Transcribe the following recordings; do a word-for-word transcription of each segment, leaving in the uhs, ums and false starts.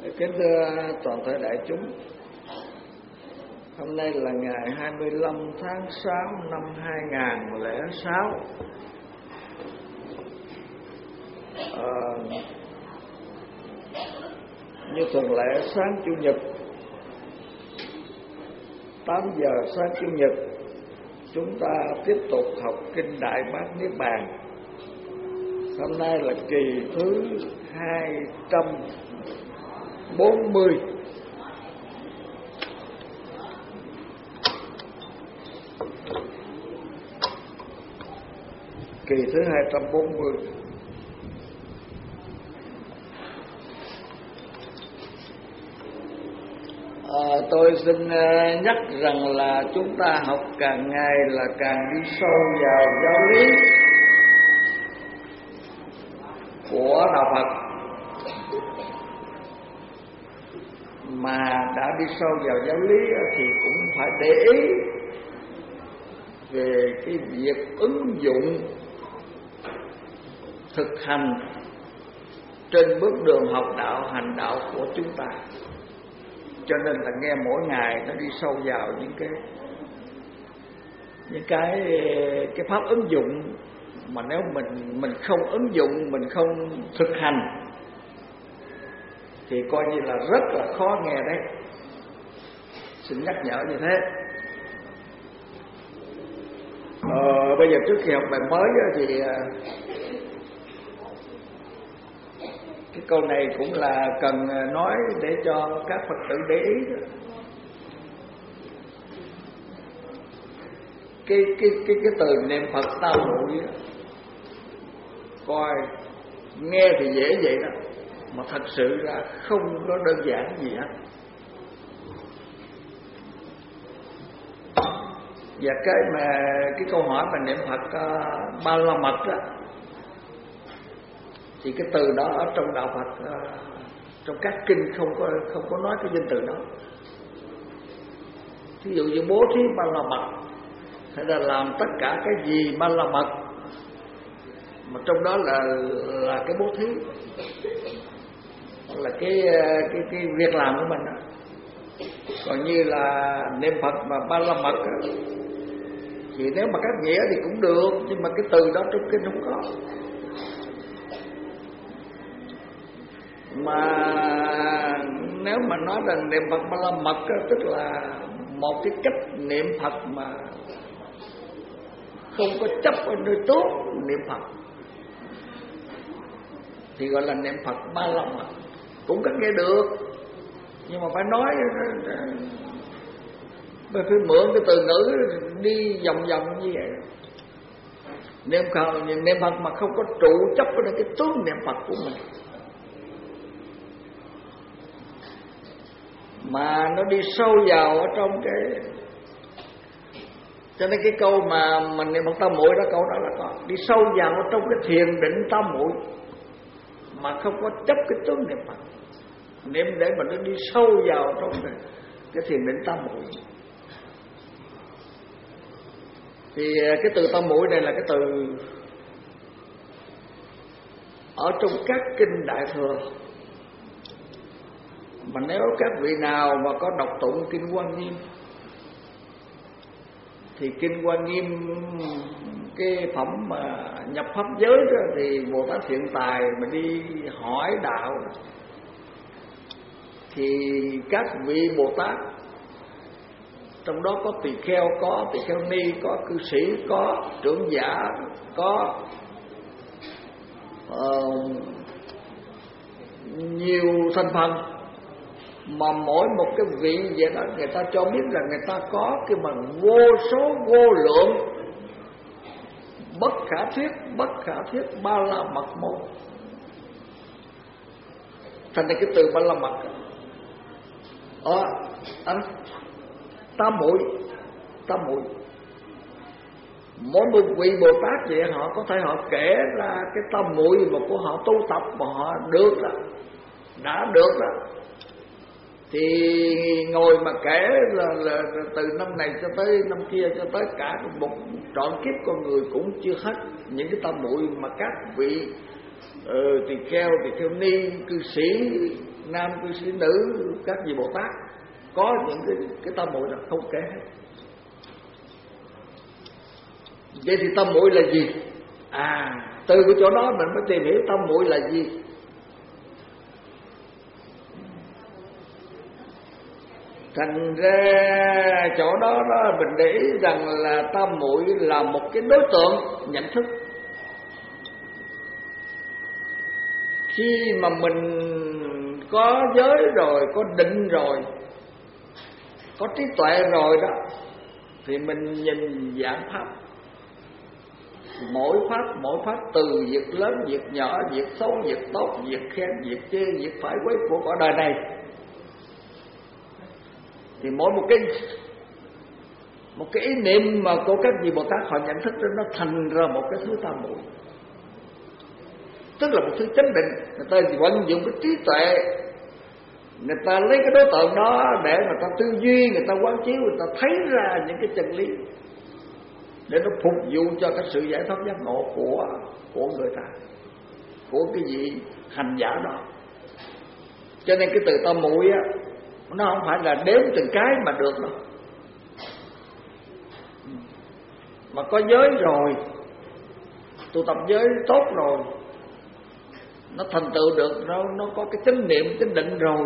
Kính thưa toàn thể đại chúng, hôm nay là ngày hai mươi lăm tháng sáu năm hai nghìn không trăm lẻ sáu. À, như thường lệ sáng Chủ nhật tám giờ sáng Chủ nhật chúng ta tiếp tục học kinh Đại Bát Niết Bàn. Hôm nay là kỳ thứ hai trăm bốn mươi. Kỳ thứ hai trăm bốn mươi. À, tôi xin nhắc rằng là chúng ta học càng ngày là càng đi sâu vào giáo lý của đạo Phật, mà đã đi sâu vào giáo lý thì cũng phải để ý về cái việc ứng dụng thực hành trên bước đường học đạo hành đạo của chúng ta. Cho nên là nghe mỗi ngày nó đi sâu vào những cái những cái cái pháp ứng dụng mà nếu mình mình không ứng dụng, mình không thực hành thì coi như là rất là khó nghe đấy. Xin nhắc nhở như thế. Ờ, bây giờ trước khi học bài mới thì cái câu này cũng là cần nói để cho các Phật tử để ý đó. Cái cái cái cái từ niệm Phật tam muội coi nghe thì dễ vậy đó, mà thật sự là không có đơn giản gì hết. Và cái mà cái câu hỏi mà niệm Phật uh, ba la mật đó, thì cái từ đó ở trong đạo Phật uh, trong các kinh không có không có nói cái danh từ đó. Ví dụ như bố thí ba la mật hay là làm tất cả cái gì ba la mật, mà trong đó là là cái bố thí, là cái cái cái việc làm của mình đó. Còn như là niệm Phật mà ba la mật đó, thì nếu mà các nghĩa thì cũng được, nhưng mà cái từ đó trong kinh không có. Mà nếu mà nói rằng niệm Phật ba la mật đó, tức là một cái cách niệm Phật mà không có chấp ở nơi tốt niệm Phật thì gọi là niệm Phật ba la mật. Cũng có nghe được, nhưng mà phải nói phải mượn cái từ ngữ đi vòng vòng như vậy. Niệm Phật, niệm Phật mà không có trụ chấp ở cái tướng niệm Phật của mình, mà nó đi sâu vào ở trong cái. Cho nên cái câu mà mình niệm Phật tam muội đó, câu đó là có đi sâu vào ở trong cái thiền định tam muội mà không có chấp cái tướng niệm Phật. Niệm để mà nó đi sâu vào trong cái, cái thiền định tam muội. Thì cái từ tam muội này là cái từ ở trong các kinh Đại Thừa, mà nếu các vị nào mà có đọc tụng kinh Quan Nghiêm thì kinh Quan Nghiêm cái phẩm mà nhập pháp giới đó, thì Bồ Tát Thiện Tài mà đi hỏi đạo thì các vị Bồ Tát trong đó có tỳ kheo, có tỳ kheo ni, có cư sĩ, có trưởng giả, có uh, nhiều thành phần, mà mỗi một cái vị vậy đó người ta cho biết là người ta có cái bằng vô số vô lượng bất khả thuyết bất khả thuyết ba la mật môn. Thành ra cái từ ba la mật ở à, tam muội tam muội mỗi một vị Bồ Tát vậy họ có thể họ kể ra cái tam muội mà của họ tu tập mà họ được đó, đã được đó, thì ngồi mà kể là, là, là từ năm này cho tới năm kia cho tới cả một trọn kiếp con người cũng chưa hết những cái tam muội mà các vị uh, tỳ kheo, tỳ kheo ni, cư sĩ nam cư sĩ nữ, các vị Bồ Tát có những cái cái tam muội là không kể hết. Vậy thì tam muội là gì? À, từ cái chỗ đó mình mới tìm hiểu tam muội là gì. Thành ra chỗ đó đó mình để ý rằng là tam muội là một cái đối tượng nhận thức. Khi mà mình có giới rồi, có định rồi, có trí tuệ rồi đó, thì mình nhìn dạng pháp, mỗi pháp mỗi pháp từ việc lớn, việc nhỏ, việc xấu, việc tốt, việc khen, việc chê, việc phải quấy của cõi đời này, thì mỗi một cái một cái ý niệm mà của các vị Bồ Tát họ nhận thức đó, nó thành ra một cái thứ tam muội, tức là một thứ chánh định. Người ta vận dụng cái trí tuệ, người ta lấy cái đối tượng đó để người ta tư duy, người ta quán chiếu, người ta thấy ra những cái chân lý để nó phục vụ cho cái sự giải thoát giác ngộ của của người ta, của cái vị hành giả đó. Cho nên cái từ tam muội á, nó không phải là đếm từng cái mà được đâu, mà có giới rồi, tu tập giới tốt rồi, nó thành tựu được, nó nó có cái chánh niệm, chánh định rồi,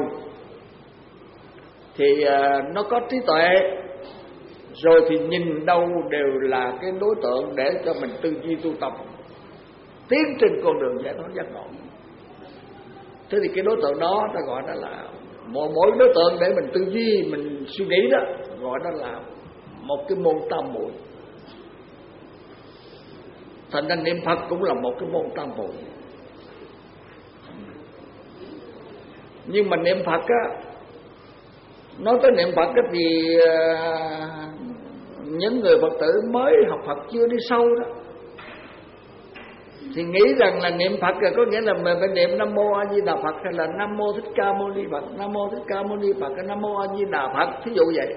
thì uh, nó có trí tuệ rồi, thì nhìn đâu đều là cái đối tượng để cho mình tư duy tu tập, tiến trên con đường giải thoát giác ngộ. Thế thì cái đối tượng đó ta gọi đó là mỗi mỗi đối tượng để mình tư duy, mình suy nghĩ đó, gọi đó là một cái môn tam muội. Thành ra niệm Phật cũng là một cái môn tam muội. Nhưng mà niệm Phật á, nói tới niệm Phật á thì những người Phật tử mới học Phật chưa đi sâu đó thì nghĩ rằng là niệm Phật là có nghĩa là mình phải niệm Nam Mô A Di Đà Phật, hay là Nam Mô Thích Ca Mâu Ni Phật, Nam Mô Thích Ca Mâu Ni Phật, hay Nam Mô A Di Đà Phật, thí dụ vậy.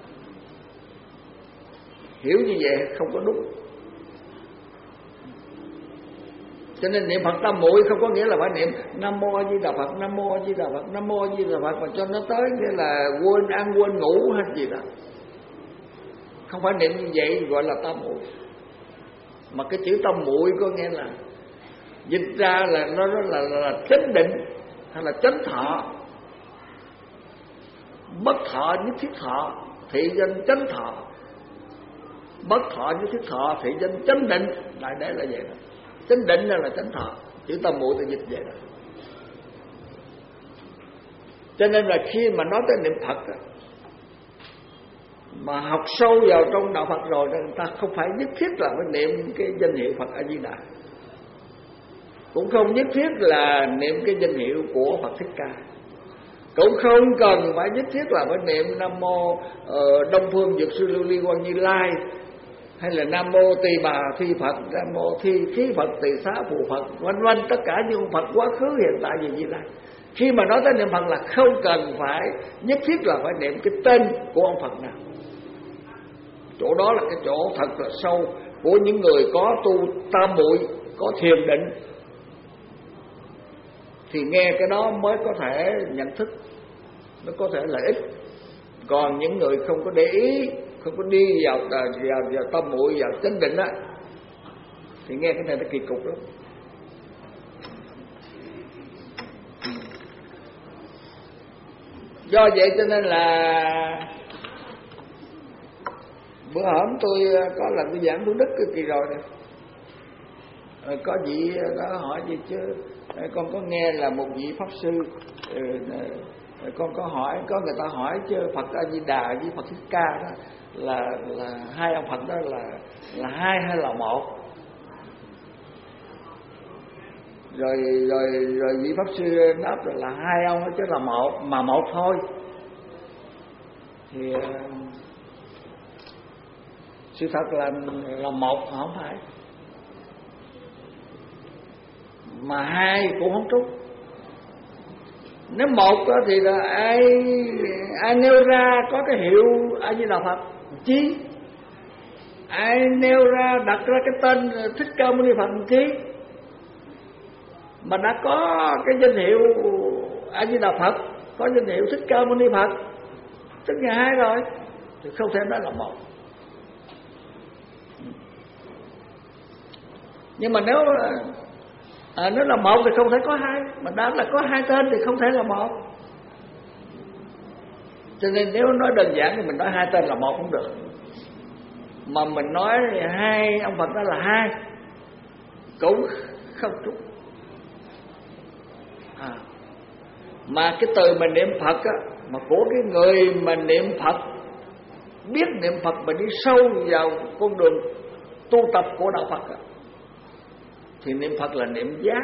Hiểu như vậy không có đúng. Cho nên niệm Phật tam muội không có nghĩa là phải niệm Nam Mô A Di Đà Phật, Nam Mô A Di Đà Phật, Nam Mô A Di Đà Phật mà cho nó tới nghĩa là quên ăn quên ngủ hay gì đó. Không phải niệm như vậy gọi là tam muội. Mà cái chữ tam muội có nghĩa là dịch ra là nó là, là, là, là chánh định hay là chánh thọ. Bất thọ nhất thiết thọ, thị danh chánh thọ. Bất thọ nhất thiết thọ, thị danh chánh định. Đại để là vậy đó. Chánh định là chánh thọ. Chữ tam muội tự dịch vậy đó. Cho nên là khi mà nói tới niệm Phật đó, mà học sâu vào trong đạo Phật rồi, người ta không phải nhất thiết là phải niệm cái danh hiệu Phật A Di Đà, cũng không nhất thiết là niệm cái danh hiệu của Phật Thích Ca, cũng không cần phải nhất thiết là phải niệm Nam Mô uh, Đông Phương Dược Sư Lưu Ly Quang Như Lai, hay là Nam Mô Tỳ Bà Thi Phật, Nam Mô Thi Khí Phật, Tỳ Xá Phù Phật, vân vân, tất cả những Phật quá khứ hiện tại gì Như Lai. Khi mà nói tới niệm Phật là không cần phải nhất thiết là phải niệm cái tên của ông Phật nào. Chỗ đó là cái chỗ thật là sâu của những người có tu tam muội, có thiền định, thì nghe cái đó mới có thể nhận thức, mới có thể lợi ích. Còn những người không có để ý, không có đi vào vào, vào tam muội, vào chánh định á, thì nghe cái này nó kỳ cục lắm. Do vậy cho nên là bữa hổm tôi có lần tôi giảng Thủ Đức cái kỳ rồi nè, có vị đó hỏi gì chứ con có nghe là một vị pháp sư, con có hỏi, có người ta hỏi chứ Phật A Di Đà với Phật Thích Ca đó là là hai ông Phật đó là là hai hay là một? Rồi rồi rồi vị pháp sư đáp là, là hai ông đó chứ là một, mà một thôi. Thì sự thật là là một không phải, mà hai cũng không trúng. Nếu một đó thì là ai ai nêu ra có cái hiệu A Di Đà Phật chí, ai nêu ra đặt ra cái tên Thích Ca Mâu Ni Phật chí, mà đã có cái danh hiệu A Di Đà Phật, có danh hiệu Thích Ca Mâu Ni Phật, tức là hai rồi, thì không thể nói là một. Nhưng mà nếu à, nếu là một thì không thể có hai, mà đã là có hai tên thì không thể là một. Cho nên nếu nói đơn giản thì mình nói hai tên là một cũng được, mà mình nói hai ông Phật đó là hai cũng không trúng. À, mà cái từ mà niệm Phật á, mà của cái người mà niệm Phật, biết niệm Phật mà đi sâu vào con đường tu tập của đạo Phật á, thì niệm Phật là niệm giác.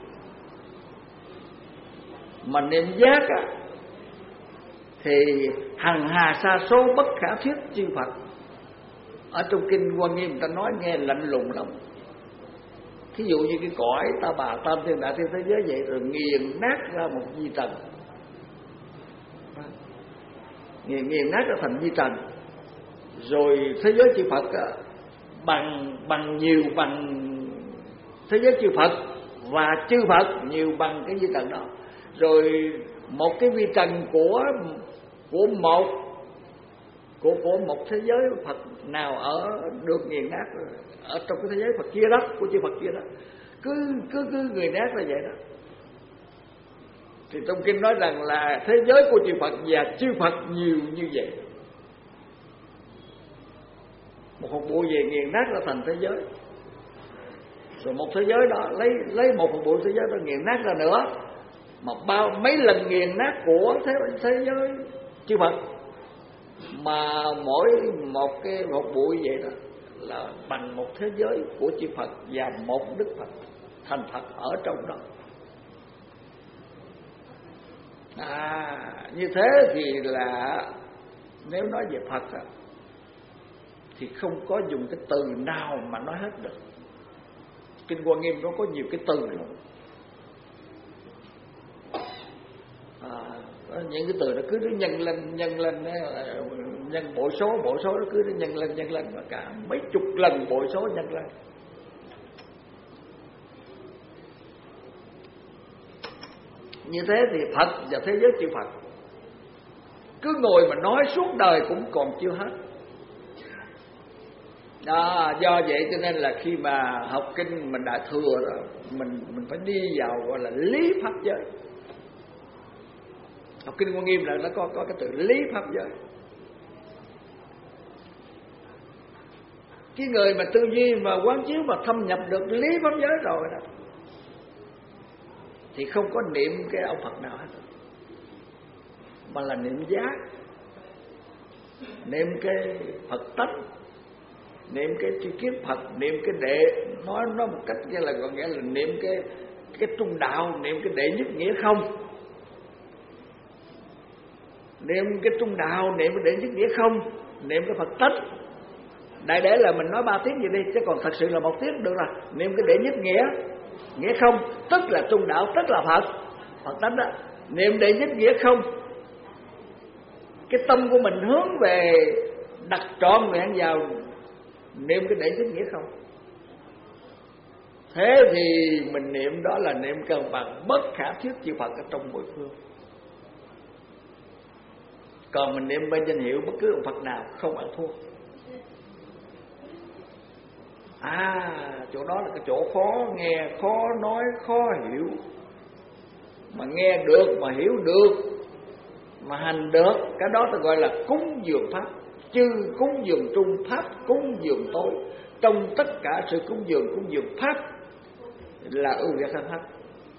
Mà niệm giác á, thì hằng hà sa số bất khả thuyết chư Phật. Ở trong kinh Hoa Nghiêm người ta nói nghe lạnh lùng lắm. Thí dụ như cái cõi Ta Bà Tam Thiên Đại Thiên thế giới vậy, rồi nghiền nát ra một vi trần, nghiền, nghiền nát ra thành vi trần. Rồi thế giới chư Phật á, bằng bằng nhiều bằng thế giới chư Phật, và chư Phật nhiều bằng cái vi trần đó. Rồi một cái vi trần của của một của của một thế giới Phật nào ở được nghiền nát ở trong cái thế giới Phật kia đó, của chư Phật kia đó, cứ cứ cứ người nát là vậy đó. Thì trong kinh nói rằng là thế giới của chư Phật và chư Phật nhiều như vậy, một hột bụi về nghiền nát ra thành thế giới. Rồi một thế giới đó lấy lấy một hột bụi thế giới đó nghiền nát ra nữa, mà bao mấy lần nghiền nát của thế, thế giới chư Phật, mà mỗi một cái hột bụi vậy đó là bằng một thế giới của chư Phật và một Đức Phật thành Phật ở trong đó. À, như thế thì là nếu nói về Phật á, thì không có dùng cái từ nào mà nói hết được. Kinh Hoa Nghiêm nó có nhiều cái từ lắm. À, những cái từ nó cứ nó nhân lên nhân lên, nhân bội số bội số nó cứ nó nhân lên nhân lên, mà cả mấy chục lần bội số nhân lên. Như thế thì Phật và thế giới chư Phật cứ ngồi mà nói suốt đời cũng còn chưa hết. Đó, do vậy cho nên là khi mà học kinh mình đã thừa rồi, mình mình phải đi vào gọi là lý pháp giới. Học kinh Hoa Nghiêm là nó có có cái từ lý pháp giới. Cái người mà tư duy mà quán chiếu mà thâm nhập được lý pháp giới rồi đó, thì không có niệm cái ông Phật nào hết, mà là niệm giác, niệm cái Phật tánh, niệm cái tri kiến Phật, niệm cái đệ, nói nó một cách như là gọi nghĩa là niệm cái cái trung đạo, niệm cái đệ nhất nghĩa không, niệm cái trung đạo, niệm cái đệ nhất nghĩa không, niệm cái Phật tánh. Đại để là mình nói ba tiếng gì đi, chứ còn thật sự là một tiếng được rồi. Niệm cái đệ nhất nghĩa, nghĩa không, tức là trung đạo, tức là Phật, Phật tánh đó. Niệm đệ nhất nghĩa không, cái tâm của mình hướng về đặt trọn vẹn vào niệm cái đệ nhất nghĩa không. Thế thì mình niệm đó là niệm cân bằng bất khả thuyết chư Phật ở trong mười phương. Còn mình niệm bên danh hiệu bất cứ ông Phật nào không ăn thua. À, chỗ đó là cái chỗ khó nghe, khó nói, khó hiểu. Mà nghe được, mà hiểu được, mà hành được, cái đó ta gọi là cúng dường pháp. Chư cúng dường trung, pháp cúng dường tối. Trong tất cả sự cúng dường, cúng dường pháp là ưu việt hơn hết.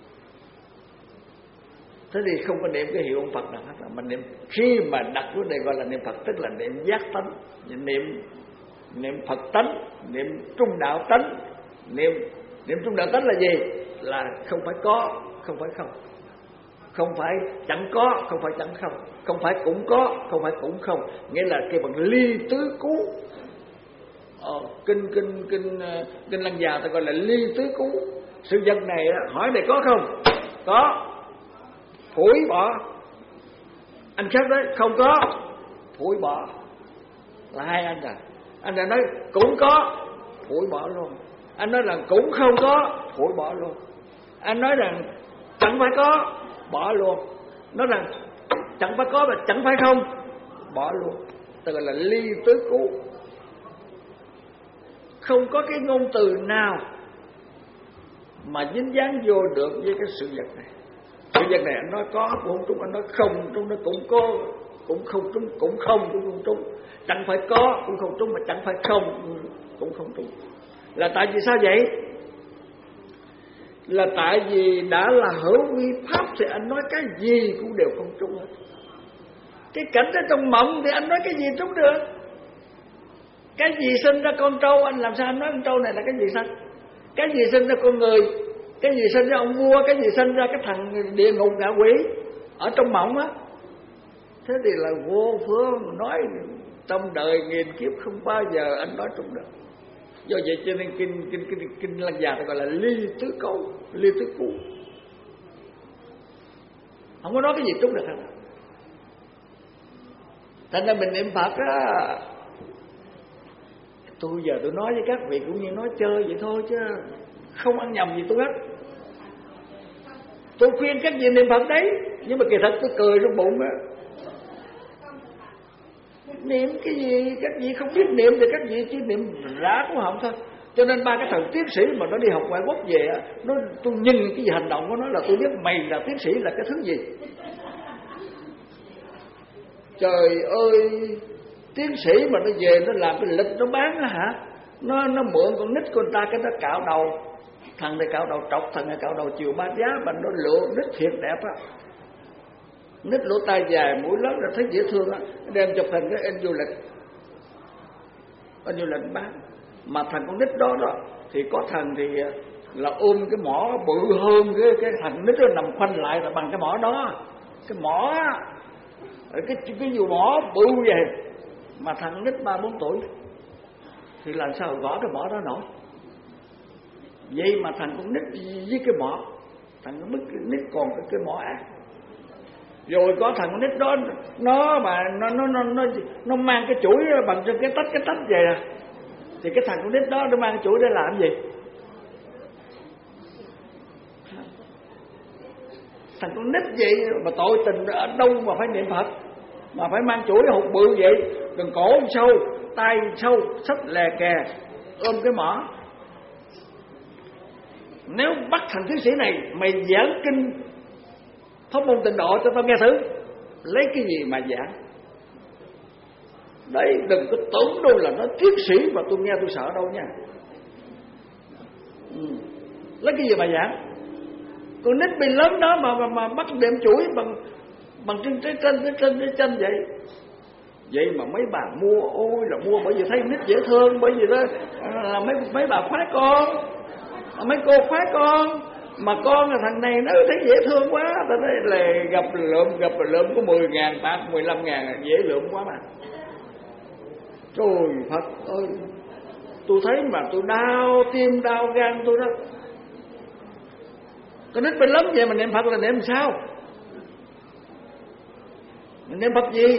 Thế thì không có niệm cái hiệu ông Phật nào hết. Mà niệm, khi mà đặt vấn đề gọi là niệm Phật, tức là niệm giác tánh, niệm niệm Phật tánh, niệm trung đạo tánh. Niệm niệm trung đạo tánh là gì? Là không phải có, không phải không, không phải chẳng có, không phải chẳng không, không phải cũng có, không phải cũng không. Nghĩa là cái bằng ly tứ cú. Ờ, kinh kinh kinh kinh Lăng Già ta gọi là ly tứ cú. Sự vật này hỏi này có không? Có, phủi bỏ. Anh khác đấy, không có, phủi bỏ. Là hai anh rồi. Anh đã nói cũng có, phủi bỏ luôn. Anh nói rằng cũng không có, phủi bỏ luôn. Anh nói rằng chẳng phải có, bỏ luôn. nói rằng chẳng phải có mà chẳng phải không, bỏ luôn. Tức là ly tứ cứu. Không có cái ngôn từ nào mà dính dáng vô được với cái sự vật này. Sự vật này anh nói có cũng không trúng, anh nói không trúng, nó cũng có cũng không trúng, cũng không cũng không trúng. Chẳng phải có cũng không trúng, mà chẳng phải không cũng không trúng. Là tại vì sao vậy? Là tại vì đã là hữu vi pháp thì anh nói cái gì cũng đều không trúng hết. Cái cảnh ở trong mộng thì anh nói cái gì trúng được? Cái gì sinh ra con trâu, anh làm sao anh nói con trâu này là cái gì sinh? Cái gì sinh ra con người? Cái gì sinh ra ông vua? Cái gì sinh ra cái thằng địa ngục ngạ quỷ ở trong mộng á? Thế thì là vô phương, nói trong đời nghìn kiếp không bao giờ anh nói trúng được. Do vậy cho nên kinh kinh kinh kinh Lăng Già gọi là ly tứ câu, ly tứ cú. Không có nói cái gì trúng được hết. Thành ra mình niệm Phật á, tôi giờ tôi nói với các vị cũng như nói chơi vậy thôi chứ không ăn nhầm gì tôi hết. Tôi khuyên các vị niệm Phật đấy, nhưng mà kỳ thật tôi cười trong bụng á. Niệm cái gì, các vị không biết niệm thì các vị chỉ niệm rã của họng thôi. Cho nên ba cái thằng tiến sĩ mà nó đi học ngoại quốc về á, nó tôi nhìn cái gì hành động của nó là tôi biết mày là tiến sĩ là cái thứ gì. Trời ơi, tiến sĩ mà nó về nó làm cái lịch nó bán á hả? Nó nó mượn con nít của người ta cái nó cạo đầu. Thằng này cạo đầu trọc, thằng này cạo đầu chiều ba giá, mà nó lựa nít thiệt đẹp á. Nít lỗ tai dài, mũi lớn là thấy dễ thương á, đem chụp hình cái in du lịch. In du lịch bán. Mà thằng con nít đó đó thì có thằng thì là ôm cái mỏ bự hơn cái cái thằng nít nó nằm khoanh lại là bằng cái mỏ đó. Cái mỏ cái cái dù mỏ bự vậy mà thằng nít ba bốn tuổi thì làm sao gõ cái mỏ đó nổi. Vậy mà thằng con nít với cái mỏ, thằng con nít còn cái, cái mỏ ác. Rồi có thằng con nít đó nó mà nó nó nó nó nó mang cái chuỗi bằng cho cái tách cái tách vậy nè. Thì cái thằng con nít đó nó mang cái chuỗi để làm gì? Thằng con nít vậy mà tội tình ở đâu mà phải niệm Phật, mà phải mang chuỗi hột bự vậy, gần cổ sâu, tay sâu, xách lè kè, ôm cái mỏ. Nếu bắt thằng tiến sĩ này mày giảng kinh pháp môn tịnh độ cho tao nghe thử, lấy cái gì mà giảng? Đấy, đừng có tưởng đâu là nó tiến sĩ mà tôi nghe tôi sợ đâu nha. Ừ. Lấy cái gì mà giảng? Con nít bị lớn đó mà mà, mà bắt đệm chuỗi bằng bằng trên trái chân trái chân trái chân vậy. Vậy mà mấy bà mua, ôi là mua bởi vì thấy nít dễ thương, bởi vì đó là mấy mấy bà khoái con, mấy cô khoái con. Mà con là thằng này nó thấy dễ thương quá, ta thấy là gặp lượm gặp lượm có mười ngàn bạc, mười lăm ngàn dễ lượm quá mà. Trời Phật ơi, tôi thấy mà tôi đau tim đau gan tôi đó. Con nít bên lắm vậy mà niệm Phật là niệm sao? Mình niệm Phật gì?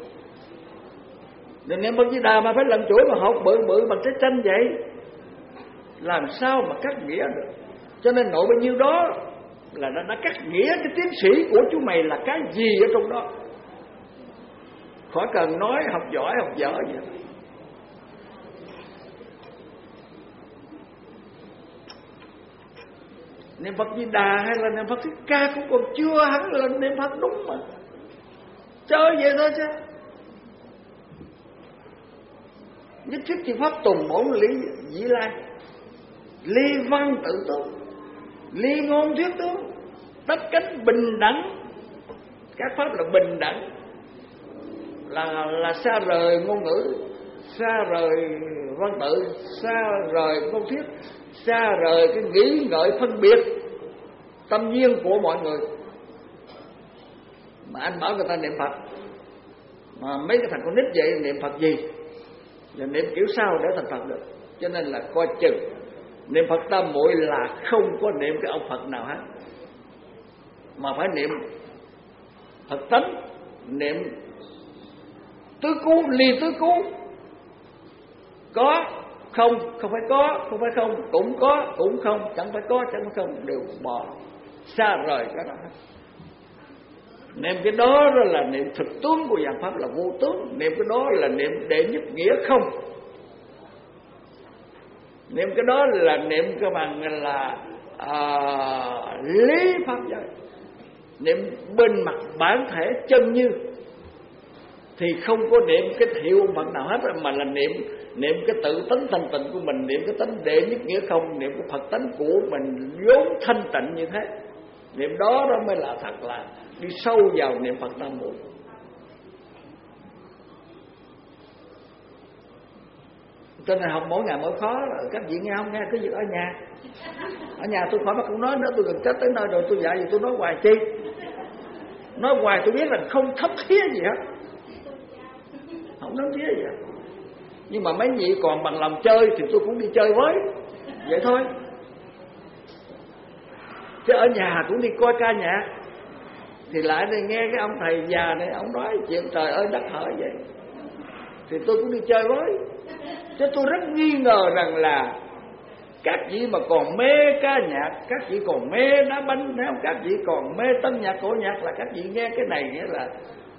Đừng niệm Phật Di Đà mà phải làm chuỗi mà hột bự bự bằng trái chanh vậy. Làm sao mà cắt nghĩa được? Cho nên nội bao nhiêu đó là nó đã cắt nghĩa cái tiến sĩ của chú mày là cái gì ở trong đó. Khỏi cần nói học giỏi học dở gì. Niệm Phật Di Đà hay là niệm Phật Thích Ca cũng còn chưa hẳn là niệm Phật đúng mà. Chơi vậy thôi chứ. Nhất thiết chỉ pháp tùng bổn lý dĩ lai, ly văn tự tôn, ly ngôn thuyết tướng, tất cách bình đẳng. Các pháp là bình đẳng, là là xa rời ngôn ngữ, xa rời văn tự, xa rời ngôn thuyết, xa rời cái nghĩ ngợi phân biệt tâm duyên của mọi người. Mà anh bảo người ta niệm Phật, mà mấy cái thằng con nít vậy niệm Phật gì? Và niệm kiểu sao để thành Phật được? Cho nên là coi chừng niệm Phật tam muội là không có niệm cái ông Phật nào hết, mà phải niệm Phật tánh, niệm tứ cứu, ly tứ cứu. Có không, không phải có, không phải không, cũng có, cũng không, chẳng phải có, chẳng phải không, đều bỏ xa rời cái đó. Niệm cái đó đó là niệm thực tướng của dạng pháp là vô tướng. Niệm cái đó là niệm đệ nhất nghĩa không. Niệm cái đó là niệm cái bằng là à, lý pháp giới. Niệm bên mặt bản thể chân như, thì không có niệm cái hiệu phật nào hết, mà là niệm niệm cái tự tánh thanh tịnh của mình, niệm cái tánh đệ nhất nghĩa không, niệm cái Phật tánh của mình vốn thanh tịnh như thế. Niệm đó đó mới là thật là đi sâu vào niệm Phật tam muội. Cho nên học mỗi ngày mỗi khó. Các vị nghe không nghe cứ việc ở nhà. Ở nhà tôi khỏi mà không nói nữa, tôi gần chết tới nơi rồi, tôi dạy gì tôi nói hoài chi. Nói hoài tôi biết là không thấm thía gì hết, không thấm thía gì hết. Nhưng mà mấy vị còn bằng lòng chơi thì tôi cũng đi chơi với, vậy thôi. Chứ ở nhà cũng đi coi ca nhạc, thì lại đây nghe cái ông thầy già này ông nói chuyện trời ơi đất hỡi vậy, thì tôi cũng đi chơi với. Chứ tôi rất nghi ngờ rằng là các vị mà còn mê ca nhạc, các vị còn mê đá banh, nếu các vị còn mê tân nhạc cổ nhạc, là các vị nghe cái này nghĩa là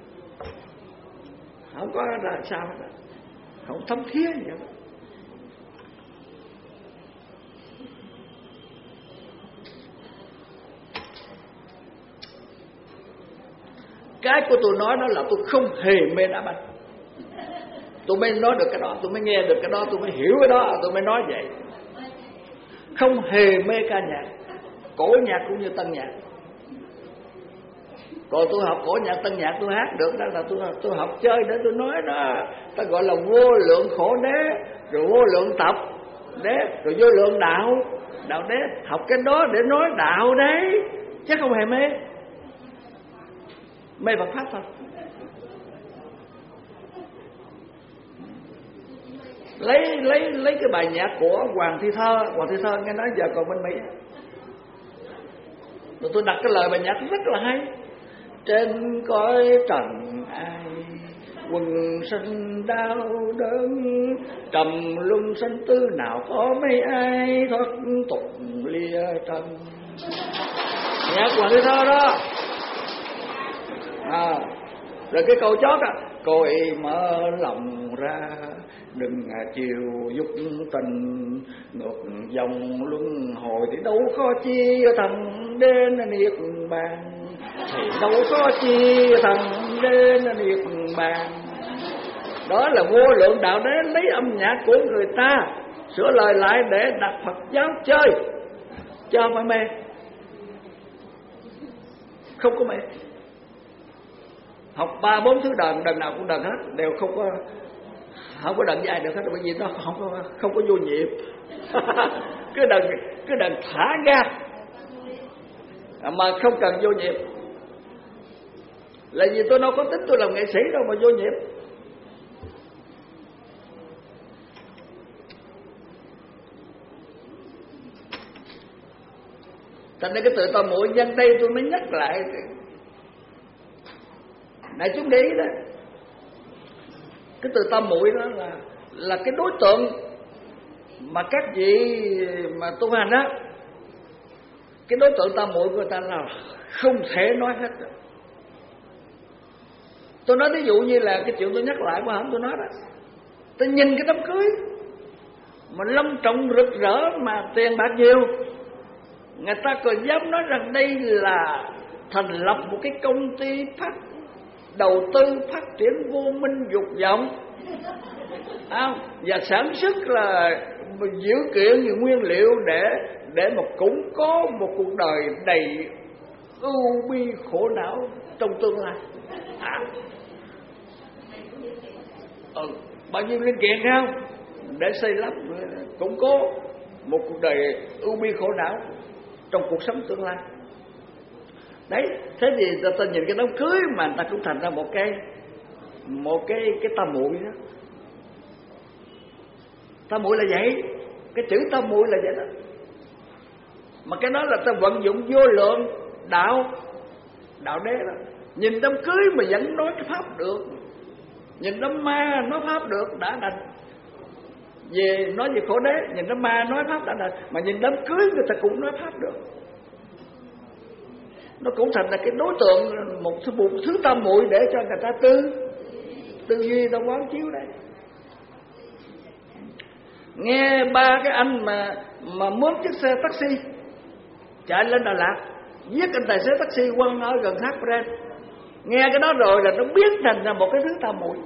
không có là sao hết, không thấm thía gì hết. Cái của tôi nói đó là tôi không hề mê đá banh. Tôi mới nói được cái đó, tôi mới nghe được cái đó, tôi mới hiểu cái đó, tôi mới nói vậy. Không hề mê ca nhạc, cổ nhạc cũng như tân nhạc. Còn tôi học cổ nhạc tân nhạc tôi hát được, đó là tôi tôi học chơi để tôi nói đó. Ta gọi là vô lượng khổ đế, rồi vô lượng tập đế, rồi vô lượng đạo đạo đế. Học cái đó để nói đạo đấy, chứ không hề mê mê Phật pháp thôi. Lấy lấy lấy cái bài nhạc của Hoàng Thi Thơ, Hoàng Thi Thơ nghe nói giờ còn bên Mỹ. Rồi tôi đặt cái lời bài nhạc rất là hay. Trên cõi trần ai quần sinh đau đớn, trầm luân sanh tư nào có mấy ai thoát tục lìa trần. Nhạc Hoàng Thi Thơ đó. À, rồi cái câu chót á, cội mở lòng ra đừng chiều dục tình, ngược dòng luân hồi thì đâu khó chi thần đến niết bàn, thì đâu khó chi thần đến niết bàn. Đó là vô lượng đạo đế lấy âm nhạc của người ta sửa lời lại để đặt Phật giáo chơi, chứ không phải mê. Không có mê. Học ba bốn thứ đàn, đàn nào cũng đàn hết, đều không có không có đàn dài được hết, bởi vì nó không có không có vô nhịp. Cứ đàn cứ đàn thả ga mà không cần vô nhịp. Là vì tôi đâu có tính tôi làm nghệ sĩ đâu mà vô nhịp. Thành ra cái tự tâm muội nhân đây tôi mới nhắc lại đại chúng để ý đó. Cái từ tâm muội đó là là cái đối tượng mà các vị mà tu hành á, cái đối tượng tâm muội của người ta là không thể nói hết được. Tôi nói ví dụ như là cái chuyện tôi nhắc lại qua hôm tôi nói đó, tôi nhìn cái đám cưới mà long trọng rực rỡ mà tiền bạc nhiều, người ta còn dám nói rằng đây là thành lập một cái công ty phát đầu tư phát triển vô minh dục vọng à, và sản xuất là dữ kiện như nguyên liệu để để mà cũng có một cuộc đời đầy ưu bi khổ não trong tương lai. À, ừ, bao nhiêu linh kiện không để xây lắp cũng có một cuộc đời ưu bi khổ não trong cuộc sống tương lai. Đấy, thế thì ta, ta nhìn cái đám cưới mà người ta cũng thành ra một cái một cái cái tam muội đó. Tam muội là vậy, cái chữ tam muội là vậy đó. Mà cái đó là ta vận dụng vô lượng đạo đạo đế đó. Nhìn đám cưới mà vẫn nói cái pháp được, nhìn đám ma nói pháp được đã đành. Về nói về khổ đế, nhìn đám ma nói pháp đã đành, mà nhìn đám cưới người ta cũng nói pháp được. nó cũng thành là cái đối tượng một thứ một thứ tam muội để cho người ta tư tư duy ta quán chiếu đây. Nghe ba cái anh mà mà mướn chiếc xe taxi chạy lên Đà Lạt giết anh tài xế taxi quăng ở gần thác Pren, nghe cái đó rồi là nó biến thành ra một cái thứ tam muội,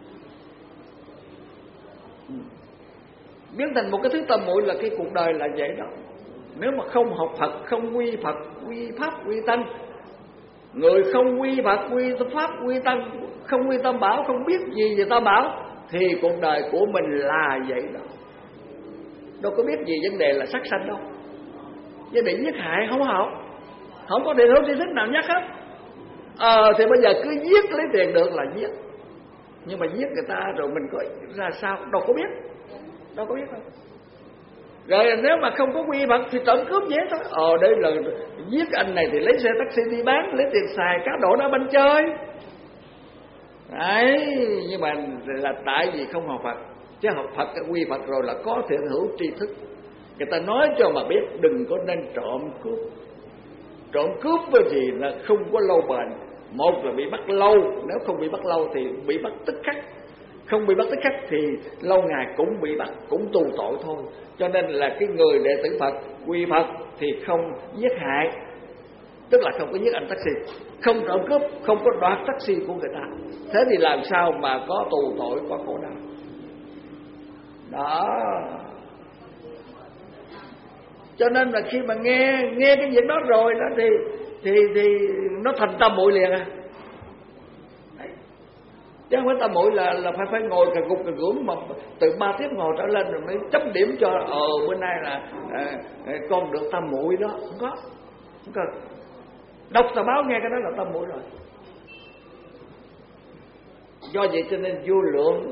biến thành một cái thứ tam muội là cái cuộc đời là vậy đó. Nếu mà không học Phật, không quy Phật, quy Pháp, quy Tăng, người không quy Phật, quy Pháp, quy Tăng, không quy Tam Bảo, không biết gì về Tam Bảo, thì cuộc đời của mình là vậy đó. Đâu có biết gì vấn đề là sát sanh đâu, vấn đề giết hại không học, không có điều tri thức nào nhắc hết. Ờ thì bây giờ cứ giết lấy tiền được là giết, nhưng mà giết người ta rồi mình có ra sao đâu có biết, đâu có biết đâu. Rồi nếu mà không có quy Phật thì trộm cướp dễ thôi. Ờ đây là giết anh này thì lấy xe taxi đi bán, lấy tiền xài cá độ đá banh chơi. Đấy, nhưng mà là tại vì không học Phật. Chứ học Phật quy Phật rồi là có thiện hữu tri thức. Người ta nói cho mà biết đừng có nên trộm cướp. Trộm cướp thì là không có lâu bền. Một là bị bắt lâu, nếu không bị bắt lâu thì bị bắt tức khắc. Không bị bắt tức khắc thì lâu ngày cũng bị bắt, cũng tù tội thôi. Cho nên là cái người đệ tử Phật quy Phật thì không giết hại, tức là không có giết anh taxi, không trộm cướp, không có đoạt taxi của người ta. Thế thì làm sao mà có tù tội, có khổ đau đó. Cho nên là khi mà nghe nghe cái việc đó rồi đó thì thì thì nó thành tam muội liền à. Đấy. Chứ không phải tam muội là là phải phải ngồi cả gục cả gưỡng mà từ ba tiếng ngồi trở lên rồi mới chấm điểm cho ờ bữa nay là à, con được tam muội đó, không có, không có. Đọc tờ báo nghe cái đó là tam muội rồi. Do vậy cho nên vô lượng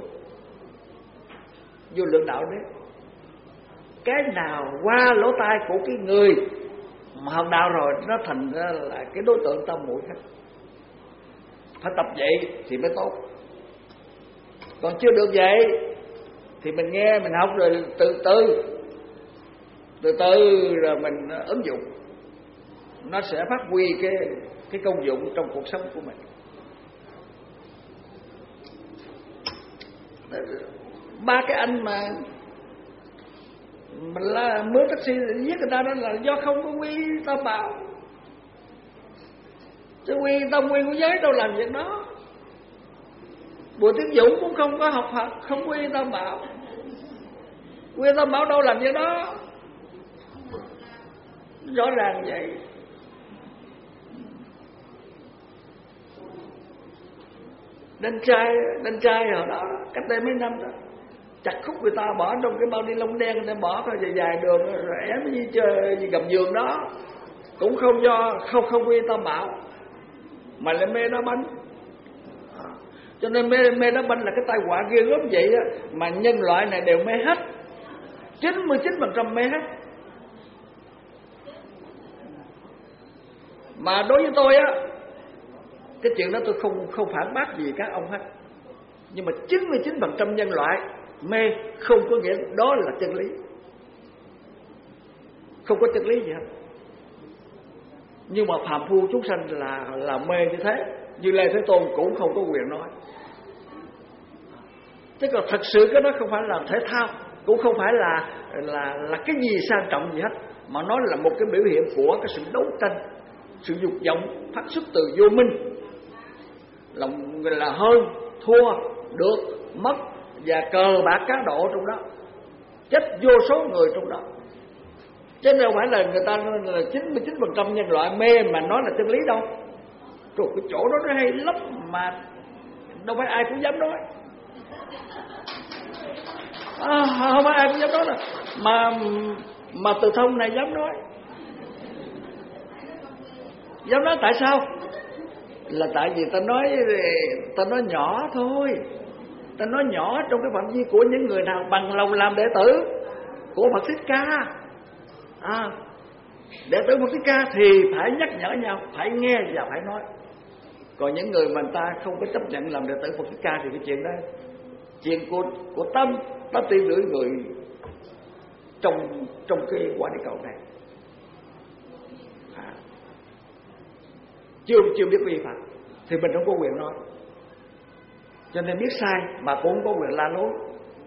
vô lượng đạo đấy, cái nào qua lỗ tai của cái người mà học đạo rồi nó thành ra là cái đối tượng tam muội hết. Phải tập vậy thì mới tốt. Còn chưa được vậy thì mình nghe mình học rồi từ từ từ từ rồi mình ứng dụng, nó sẽ phát huy cái cái công dụng trong cuộc sống của mình. Ba cái anh mà mình là mướn taxi giết người ta đó là do không có quy Tam Bảo. Chứ quy tâm quy của giới đâu làm việc đó. Bùi Tiến Dũng cũng không có học Phật, không quy Tam Bảo. Quy Tam Bảo đâu làm việc đó. Rõ ràng vậy. Đanh trai, đanh trai hồi đó cách đây mấy năm đó, chặt khúc người ta bỏ trong cái bao ni lông đen, người ta bỏ thôi dài dài đường rồi ém như chơi như gầm giường đó, cũng không do không không quy Tam Bảo mà lại mê đá banh. Cho nên mê mê đá banh là cái tai họa ghê gớm vậy á, mà nhân loại này đều mê hết, chín mươi chín phần trăm mê hết. Mà đối với tôi á, cái chuyện đó tôi không không phản bác gì các ông hết. Nhưng mà chín mươi chín phần trăm nhân loại mê không có nghĩa đó là chân lý. Không có chân lý gì hết. Nhưng mà phàm phu chúng sanh là là mê như thế. Như Lê Thế Tôn cũng không có quyền nói. Chứ còn thật sự cái đó không phải là thể thao, cũng không phải là là là cái gì sang trọng gì hết, mà nó là một cái biểu hiện của cái sự đấu tranh, sự dục vọng phát xuất từ vô minh, lòng là hơn thua được mất và cờ bạc cá độ trong đó, chết vô số người trong đó. Chứ đâu phải là người ta là chín mươi chín phần trăm nhân loại mê mà nói là chân lý đâu. Trời, cái chỗ đó nó hay lắm mà đâu phải ai cũng dám nói. À, không phải ai cũng dám nói đâu. Mà mà Từ Thông này dám nói. Dám nói tại sao? Là tại vì ta nói ta nói nhỏ thôi. Ta nói nhỏ trong cái phạm vi của những người nào bằng lòng làm đệ tử của Phật Thích Ca. À, đệ tử Phật Thích Ca thì phải nhắc nhở nhau, phải nghe và phải nói. Còn những người mà ta không có chấp nhận làm đệ tử Phật Thích Ca thì cái chuyện đó, chuyện của của tâm tám tỷ rưỡi người trong trong cái quả địa cầu này. À. chưa chưa biết vi phạm thì mình không có quyền nói. Cho nên biết sai mà cũng không có quyền la lối.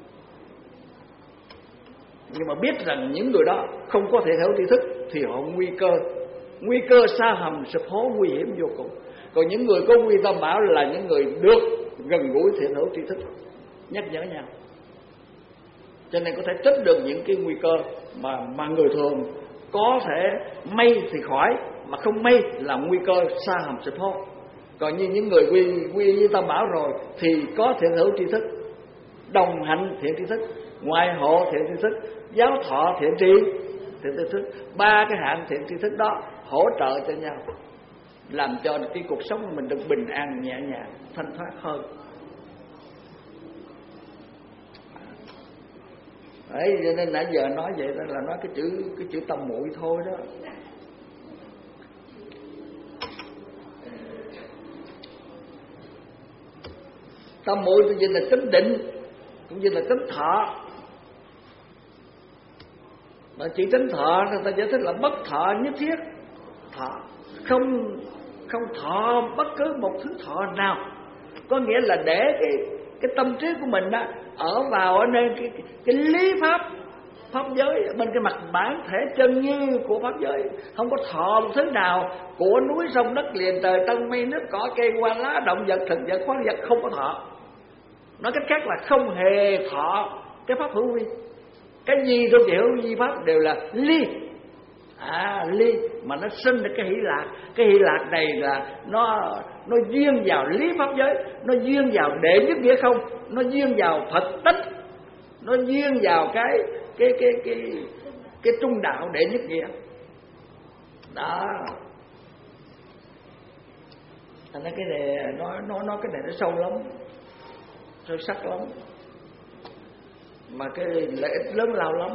Nhưng mà biết rằng những người đó không có thể thấu tri thức thì họ nguy cơ, nguy cơ sa hầm sụp hố nguy hiểm vô cùng. Còn những người có quy tâm bảo là những người được gần gũi thể thấu tri thức, nhắc nhở nhau. Cho nên có thể tránh được những cái nguy cơ mà mà người thường có thể may thì khỏi, mà không may là nguy cơ sa hầm sụp hố. Còn như những người quy quy tâm bảo rồi thì có thiện hữu tri thức, đồng hành thiện tri thức, ngoại hộ thiện tri thức, giáo thọ thiện tri thiện tri thức, ba cái hạng thiện tri thức đó hỗ trợ cho nhau, làm cho cái cuộc sống của mình được bình an, nhẹ nhàng, thanh thoát hơn. Đấy, cho nên nãy giờ nói vậy đó là nói cái chữ cái chữ tâm muội thôi đó. Tâm muội tự nhiên là tính định, cũng như là tính thọ. Mà chỉ tính thọ người ta giải thích là bất thọ nhất thiết. Thọ không không thọ bất cứ một thứ thọ nào, có nghĩa là để cái cái tâm trí của mình đó ở vào ở nơi cái, cái, cái lý pháp pháp giới, bên cái mặt bản thể chân như của pháp giới, không có thọ một thứ nào của núi sông đất liền trời tân mây nước cỏ cây hoa lá động vật thực vật khoáng vật, không có thọ. Nói cách khác là không hề thọ cái pháp hữu vi. Cái gì trong hữu vi pháp đều là ly, à ly mà nó sinh được cái hỷ lạc. Cái hỷ lạc này là nó nó duyên vào lý pháp giới, nó duyên vào đệ nhất nghĩa không, nó duyên vào Phật tích, nó duyên vào cái cái cái cái cái trung đạo đệ nhất nghĩa đó. Thành ra cái này nói nói nói cái này nó sâu lắm, sâu sắc lắm, mà cái lợi ích lớn lao lắm.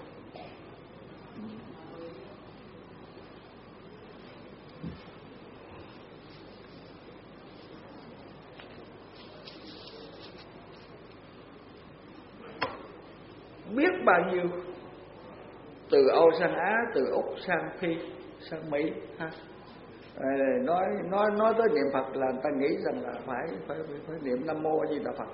Biết bao nhiêu, từ Âu sang Á, từ Úc sang Phi, sang Mỹ ha. Nói nói nói tới niệm Phật là người ta nghĩ rằng là phải phải phải, phải niệm Nam Mô A Di Đà Phật.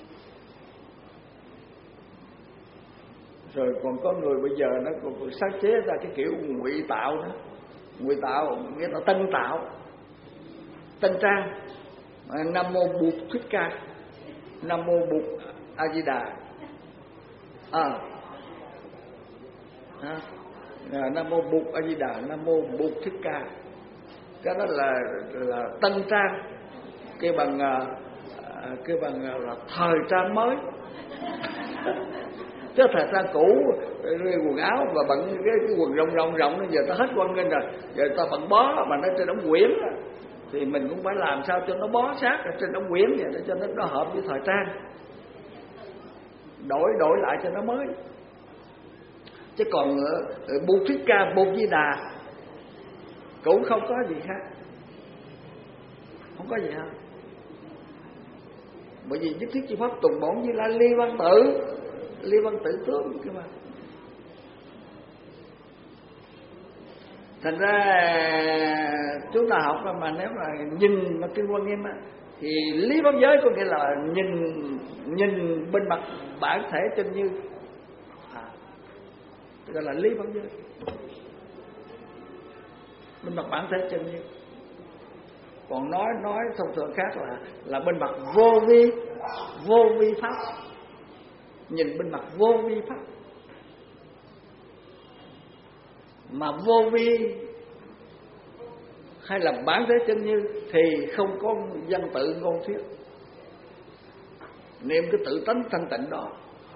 Rồi còn có người bây giờ nó còn sáng chế ra cái kiểu ngụy tạo nữa, ngụy tạo nghĩa là tân tạo, tân trang. Nam Mô Bụt Thích Ca, Nam Mô Bụt A Di Đà, à, à Nam Mô Bụt A Di Đà, Nam Mô Bụt Thích Ca. Cái đó là là tân trang, cái bằng cái bằng là thời trang mới. Chứ thời trang cũ quần áo và bận cái, cái quần rộng rộng rộng giờ ta hết quan nghênh rồi, giờ ta bận bó mà nó trên ống quyển thì mình cũng phải làm sao cho nó bó sát ở trên ống quyển vậy để cho nó, nó hợp với thời trang, đổi đổi lại cho nó mới. Chứ còn Bụt Thích Ca, Bụt Di Đà cũng không có gì khác, không có gì hết. Bởi vì nhất thiết chi pháp tùng bổn Như Lai Ly Văn Tự, Ly Văn Tự tướng cơ mà. Thành ra chúng ta học mà nếu mà nhìn mà kinh Quan Nghiêm á, thì lý pháp giới có nghĩa là nhìn nhìn bên mặt bản thể chân như, à, gọi là lý pháp giới, bên mặt bản thể chân như. Còn nói nói thông thường khác là là bên mặt vô vi, vô vi pháp, nhìn bên mặt vô vi pháp. Mà vô vi hay là bản thể chân như thì không có văn tự ngôn thuyết, niệm cái tự tánh thanh tịnh đó.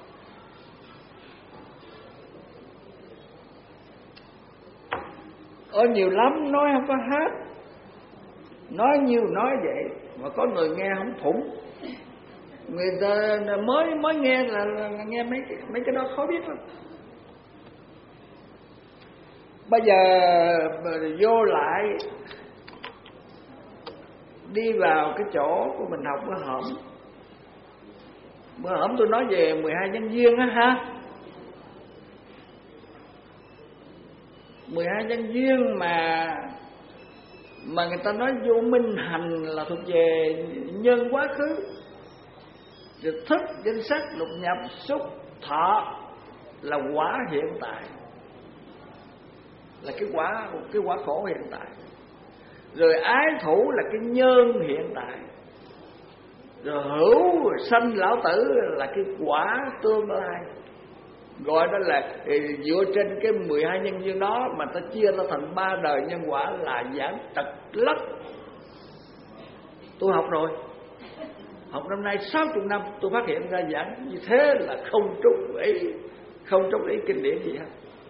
Ở nhiều lắm, nói không có hết, nói nhiều nói vậy mà có người nghe không thủng. Người ta mới mới nghe là, là, là nghe mấy mấy cái đó khó biết lắm. Bây giờ vô lại đi vào cái chỗ của mình học bữa hổm. Bữa hổm tôi nói về mười hai nhân duyên á ha. mười hai nhân duyên mà Mà người ta nói vô minh hành là thuộc về nhân quá khứ, rồi thức danh sắc lục nhập xúc thọ là quả hiện tại, là cái quả cái quả khổ hiện tại. Rồi ái thủ là cái nhân hiện tại. Rồi hữu sanh lão tử là cái quả tương lai. Gọi đó là dựa trên cái mười hai nhân duyên đó mà ta chia ra thành ba đời nhân quả là giảng trật lất. Tôi học rồi, học năm nay sáu mươi năm, tôi phát hiện ra giảng như thế là không trúng ý, không trúng ý kinh điển gì hết.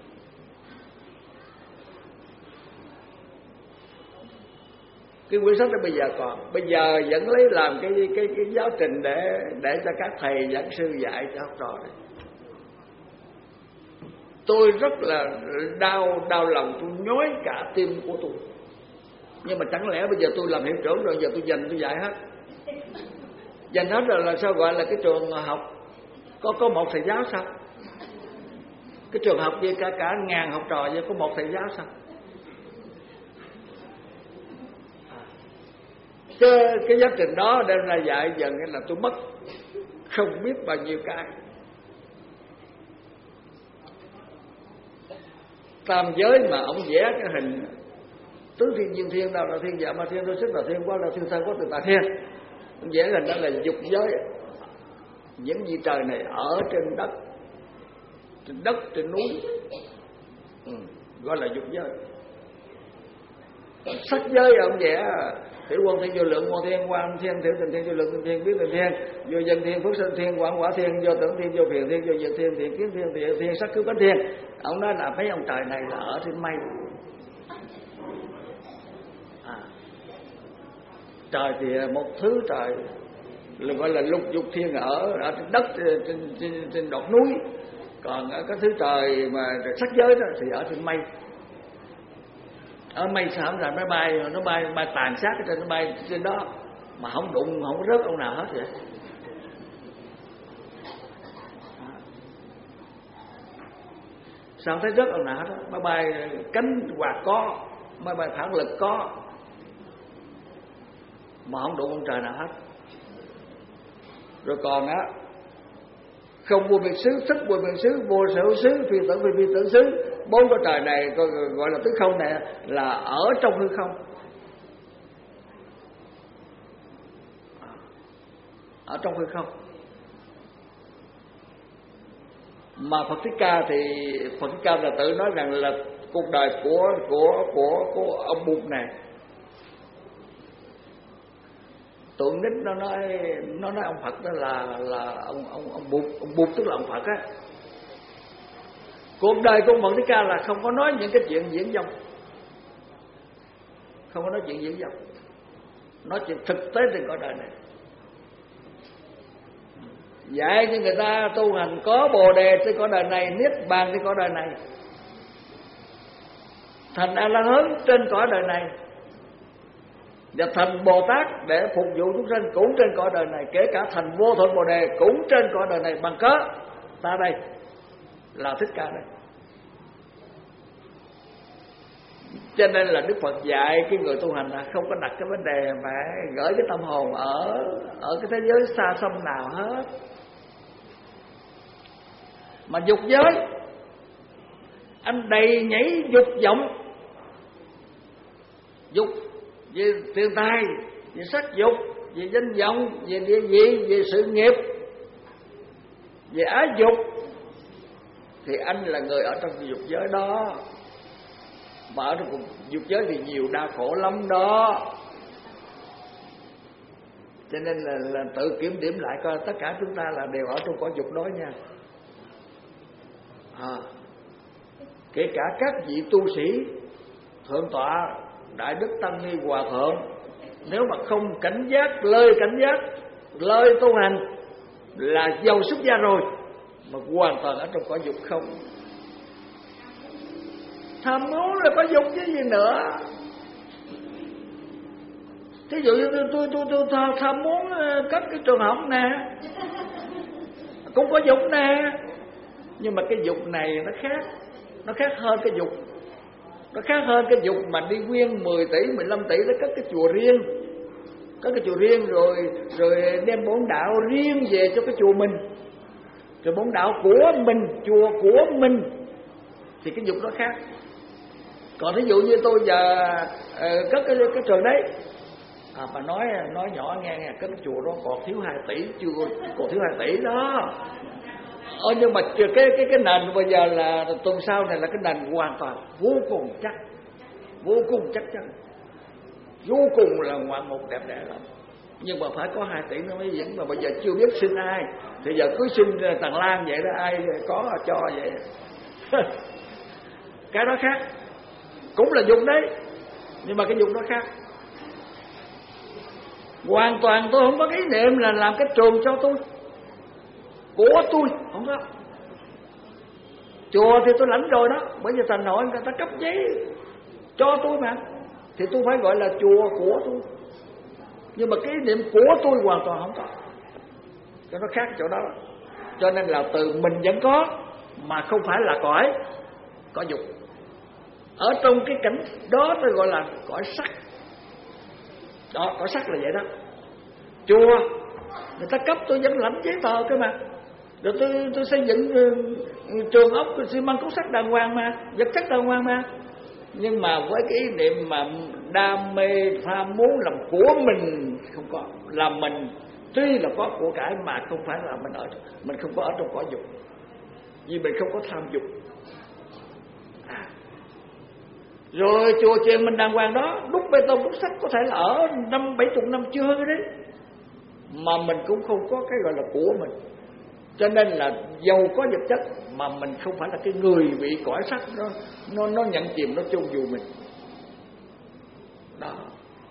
Cái quyển sách đó bây giờ còn, bây giờ vẫn lấy làm cái cái cái giáo trình để để cho các thầy giảng sư dạy cho học trò này. Tôi rất là đau đau lòng, tôi nhói cả tim của tôi. Nhưng mà chẳng lẽ bây giờ tôi làm hiệu trưởng rồi giờ tôi dành tôi dạy hết? Dành hết rồi là sao gọi là cái trường học có có một thầy giáo sao? Cái trường học kia cả cả ngàn học trò vậy có một thầy giáo sao? Chứ cái giáo trình đó đem ra dạy dần là tôi mất không biết bao nhiêu cái. Tam giới mà ông vẽ cái hình tứ thiên dương thiên, nào là thiên dạ ma thiên, đôi sức là thiên quá là thiên thân quá từ tà thiên. Ông vẽ hình đó là dục giới, những gì trời này ở trên đất, trên đất trên núi, ừ, gọi là dục giới. Sắc giới ông vẽ thủy quân thiên vô lượng quân thiên, quan thiên tiểu tình thiên vô lượng tình thiên, biết tình thiên, vô dân thiên, phước sinh thiên, quảng quả thiên, vô tưởng thiên, vô phiền thiên, vô diệt thiên, thiện kiến thiên, thiện thiên, sắc cứu cánh thiên. Ông nói là mấy ông trời này là ở trên mây. À, trời thì một thứ trời là gọi là lục dục thiên ở ở trên đất, trên trên, trên đọt núi. Còn ở cái thứ trời mà sắc giới đó thì ở trên mây. Ở mây sao là máy bay nó bay bay tàn sát ở trên, nó bay trên đó mà không đụng không có rớt ông nào hết vậy. Sao không thấy rớt ông nào hết? Máy bay cánh quạt có, máy bay phản lực có, mà không đụng ông trời nào hết. Rồi còn á, không vô biệt xứ, thích vô biệt xứ, vô sở hữu xứ, phi tưởng phi phi tưởng xứ. Bốn cái trời này gọi là tứ không này là ở trong hư không, ở trong hư không. Mà Phật Thích Ca thì Phật Thích Ca là tự nói rằng là cuộc đời của của của của ông Bụt này. Tụi nít nó nói nó nói ông Phật đó là là ông ông ông Bụt, ông Bụt tức là ông Phật á. Cuộc đời của ông Phật Thích Ca là không có nói những cái chuyện diễn dông, không có nói chuyện diễn dông, nói chuyện thực tế trên cõi đời này. Dạy cho người ta tu hành có bồ đề trên cõi đời này, niết bàn trên cõi đời này, thành A La Hán trên cõi đời này, và thành Bồ Tát để phục vụ chúng sanh cũng trên cõi đời này, kể cả thành Vô Thượng Bồ Đề cũng trên cõi đời này. Bằng cớ ta đây là Thích Ca đây. Cho nên là Đức Phật dạy cái người tu hành là không có đặt cái vấn đề mà gửi cái tâm hồn ở ở cái thế giới xa xăm nào hết. Mà dục giới, anh đầy nhảy dục vọng, dục về tiền tài, về sắc dục, về danh vọng, về địa vị, về sự nghiệp, về ái dục, thì anh là người ở trong dục giới đó. Mà ở trong dục giới thì nhiều đau khổ lắm đó. Cho nên là, là tự kiểm điểm lại coi tất cả chúng ta là đều ở trong cõi dục đó nha. À, kể cả các vị tu sĩ, thượng tọa, đại đức tăng ni hòa thượng, nếu mà không cảnh giác, lơi cảnh giác, lơi tu hành là giàu xuất gia rồi, mà hoàn toàn ở trong cõi dục không. Tham muốn là có dục chứ gì nữa. Thí dụ như tôi tôi tôi, tôi tham, tham muốn cất cái trường học nè, cũng có dục nè, nhưng mà cái dục này nó khác, nó khác hơn cái dục Nó khác hơn cái dục mà đi nguyên mười tỷ, mười lăm tỷ nó cất cái chùa riêng, có cái chùa riêng rồi rồi đem bổn đạo riêng về cho cái chùa mình, rồi bổn đạo của mình, chùa của mình, thì cái dục nó khác. Còn thí dụ như tôi giờ uh, cất cái cái trường đấy, à, mà nói nói nhỏ nghe nghe cái chùa đó còn thiếu hai tỷ chưa, còn thiếu hai tỷ đó. Ờ, nhưng mà cái cái cái nền bây giờ là tuần sau này là cái nền hoàn toàn vô cùng chắc, vô cùng chắc chắn, vô cùng là ngoạn mục đẹp đẽ lắm. Nhưng mà phải có hai tỷ nó mới diễn, mà bây giờ chưa biết xin ai, thì giờ cứ xin Tần Lan vậy đó, ai có cho vậy. Cái đó khác, cũng là dục đấy, nhưng mà cái dục nó khác. Hoàn toàn tôi không có cái ý niệm là làm cái trường cho tôi, của tôi, không có. Chùa thì tôi lãnh rồi đó, bởi vì thành nội người ta cấp giấy cho tôi mà, thì tôi phải gọi là chùa của tôi. Nhưng mà cái ý niệm của tôi hoàn toàn không có, cho nó khác chỗ đó. Cho nên là từ mình vẫn có, mà không phải là cõi có dục. Ở trong cái cảnh đó tôi gọi là cõi sắc. Đó, cõi sắc là vậy đó. Chùa người ta cấp tôi vẫn lãnh giấy tờ cơ mà, rồi tôi tôi xây dựng uh, trường ốc xi măng cốt sắt đàng hoàng mà, vật chất đàng hoàng mà. Nhưng mà với cái ý niệm mà đam mê tham muốn làm của mình không có, là mình tuy là có của cải mà không phải là mình ở, mình không có ở trong cõi dục, vì mình không có tham dục. À. Rồi chùa chiền mình đàng hoàng đó, đúc bê tông đúc sắt có thể là ở năm bảy chục năm chưa đấy, mà mình cũng không có cái gọi là của mình. Cho nên là giàu có vật chất mà mình không phải là cái người bị cõi sắc nó nó nó nhận chìm, nó chôn vùi mình. Đó.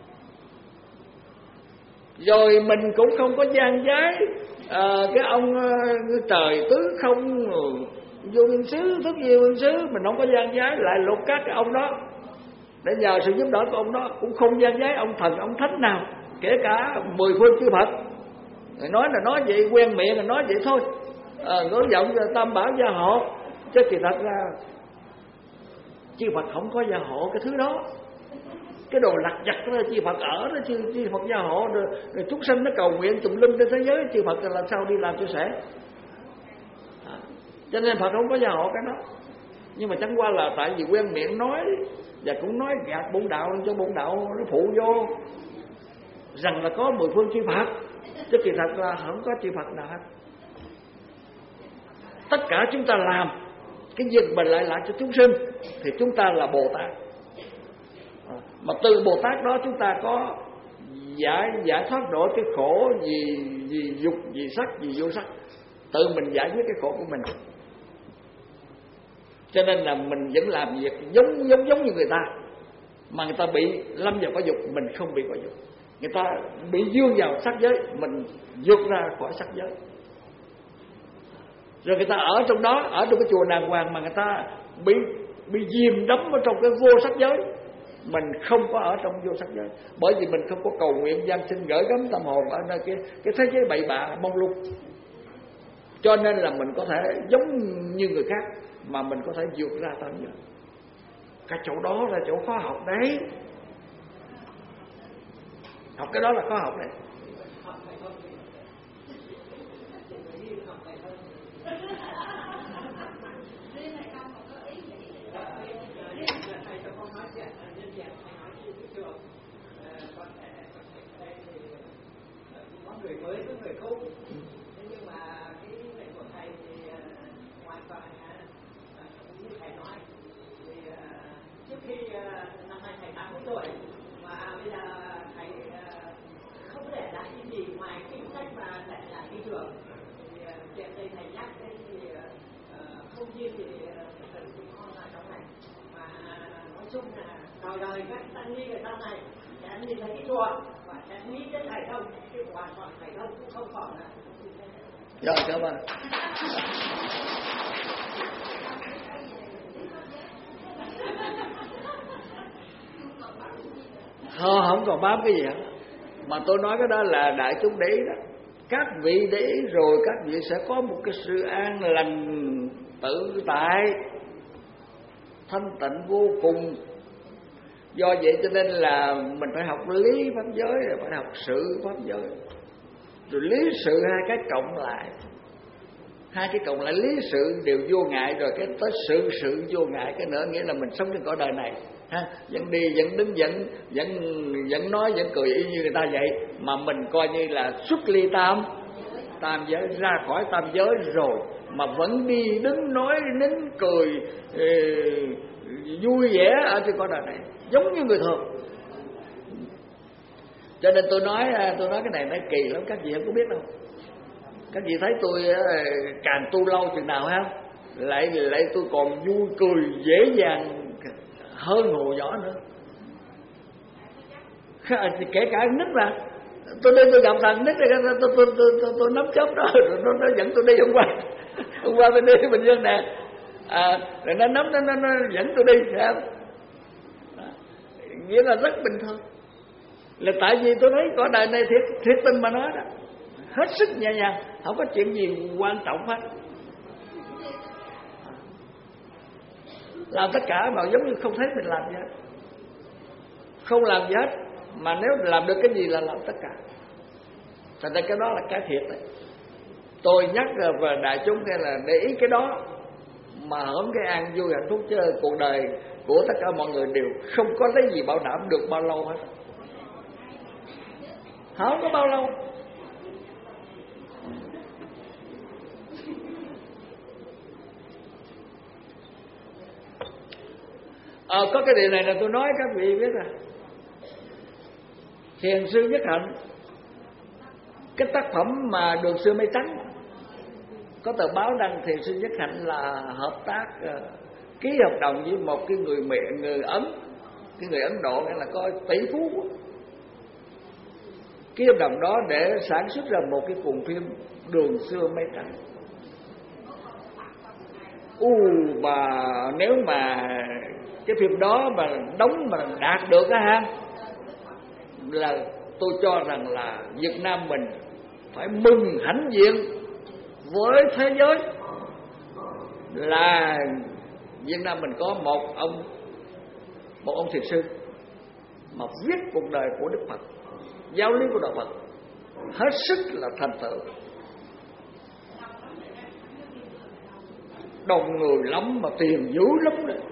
Rồi mình cũng không có gian giái à, cái ông uh, trời tứ không vô biên xứ, thức vô biên xứ, mình không có gian giái lại lột các cái ông đó để nhờ sự giúp đỡ của ông đó, cũng không gian giái ông thần ông thánh nào, kể cả mười phương chư Phật. Người nói là nói vậy, quen miệng là nói vậy thôi, à, nói giọng tam bảo gia hộ, chứ kỳ thật ra chư Phật không có gia hộ cái thứ đó. Cái đồ lặt vặt đó chư Phật ở đó, chư, chư Phật gia hộ rồi, rồi chúng sanh nó cầu nguyện tùm lum trên thế giới, chư Phật làm sao đi làm cho sẻ. À, cho nên Phật không có gia hộ cái đó. Nhưng mà chẳng qua là tại vì quen miệng nói, và cũng nói gạt bổn đạo cho bổn đạo nó phụ vô rằng là có mười phương chư Phật, chứ kỳ thật là không có chư Phật nào hết. Tất cả chúng ta làm cái việc mình lại lại cho chúng sinh thì chúng ta là Bồ Tát. À, mà từ Bồ Tát đó chúng ta có giải giải thoát nổi cái khổ gì gì dục, gì sắc, gì vô sắc, tự mình giải quyết cái khổ của mình. Cho nên là mình vẫn làm việc giống giống giống như người ta, mà người ta bị lâm vào cõi dục, mình không bị cõi dục. Người ta bị dương vào sắc giới, mình vượt ra khỏi sắc giới. Rồi người ta ở trong đó, ở trong cái chùa đàng hoàng, mà người ta bị bị chìm đắm ở trong cái vô sắc giới, mình không có ở trong vô sắc giới, bởi vì mình không có cầu nguyện gian sinh gửi gắm tâm hồn ở nơi cái cái thế giới bậy bạ mông lung. Cho nên là mình có thể giống như người khác, mà mình có thể vượt ra tới nữa. Cái chỗ đó là chỗ khó học đấy, học cái đó là khó học đấy. Người mới với người cũ, thế nhưng mà cái lệnh của thầy thì uh, hoàn toàn uh, như thầy nói, thì uh, trước khi uh, năm nay thầy tám mươi tuổi mà bây giờ thầy uh, không để lại cái gì ngoài kinh sách mà để lại cái trường, thì uh, chuyện đây thầy nhắc đấy thì uh, không riêng thì cần uh, con ở trong này, mà uh, nói chung là đời đời các tăng ni người ta này sẽ nhìn thấy cái chùa và sẽ nghĩ đến thầy không, chứ hoàn toàn thầy không cũng không còn là. Rồi cảm ơn. Họ không còn bám cái gì hết, mà tôi nói cái đó là đại chúng để ý đó. Các vị để ý rồi các vị sẽ có một cái sự an lành tự tại, thanh tịnh vô cùng, Do vậy cho nên là mình phải học lý pháp giới, phải học sự pháp giới. Rồi lý sự hai cái cộng lại, hai cái cộng lại lý sự đều vô ngại, rồi cái tới sự sự vô ngại cái nữa, nghĩa là mình sống trên cõi đời này ha, vẫn đi vẫn đứng vẫn vẫn vẫn nói vẫn cười y như người ta vậy, mà mình coi như là xuất ly tam tam giới, ra khỏi tam giới rồi mà vẫn đi đứng nói nín cười ừ, vui vẻ ở trên cõi đời này giống như người thường. Cho nên tôi nói tôi nói cái này nó kỳ lắm, các vị không có biết đâu. Các vị thấy tôi càng tu lâu chừng nào ha, lại lại tôi còn vui cười dễ dàng hơn hồ nhỏ nữa. Kể cả nít mà tôi đi tôi gặp thằng nít, tôi tôi tôi tôi, tôi, tôi nắm chớp đó, rồi nó, nó dẫn tôi đi hôm qua hôm qua bên đi Bình Dương nè, à, rồi nó nắm nó, nó nó dẫn tôi đi, thấy không? Nghĩa là rất bình thường. Là tại vì tôi thấy cõi đời này thiệt thiệt tình mà nói đó, hết sức nhẹ nhàng, không có chuyện gì quan trọng hết, làm tất cả mà giống như không thấy mình làm gì hết, không làm gì hết, mà nếu làm được cái gì là làm tất cả. Thành ra cái đó là cái thiệt đấy. Tôi nhắc về đại chúng cái là để ý cái đó mà hưởng cái an vui hạnh phúc, chứ cuộc đời của tất cả mọi người đều không có lấy gì bảo đảm được bao lâu hết, không có bao lâu. À, có cái điều này là tôi nói các vị biết rồi. Thiền sư Nhất Hạnh, cái tác phẩm mà Đường Xưa Mây Trắng, có tờ báo đăng Thiền sư Nhất Hạnh là hợp tác uh, ký hợp đồng với một cái người mẹ người Ấn, cái người Ấn Độ hay là có tỷ phú, ký hợp đồng đó để sản xuất ra một cái cuộn phim Đường Xưa Mây Trắng. U uh, mà nếu mà cái phim đó mà đóng mà đạt được á ha, là tôi cho rằng là Việt Nam mình phải mừng hãnh diện với thế giới, là Việt Nam mình có một ông một ông thiền sư mà viết cuộc đời của Đức Phật, giáo lý của đạo Phật hết sức là thành tựu, đông người lắm mà tiền dữ lắm đấy.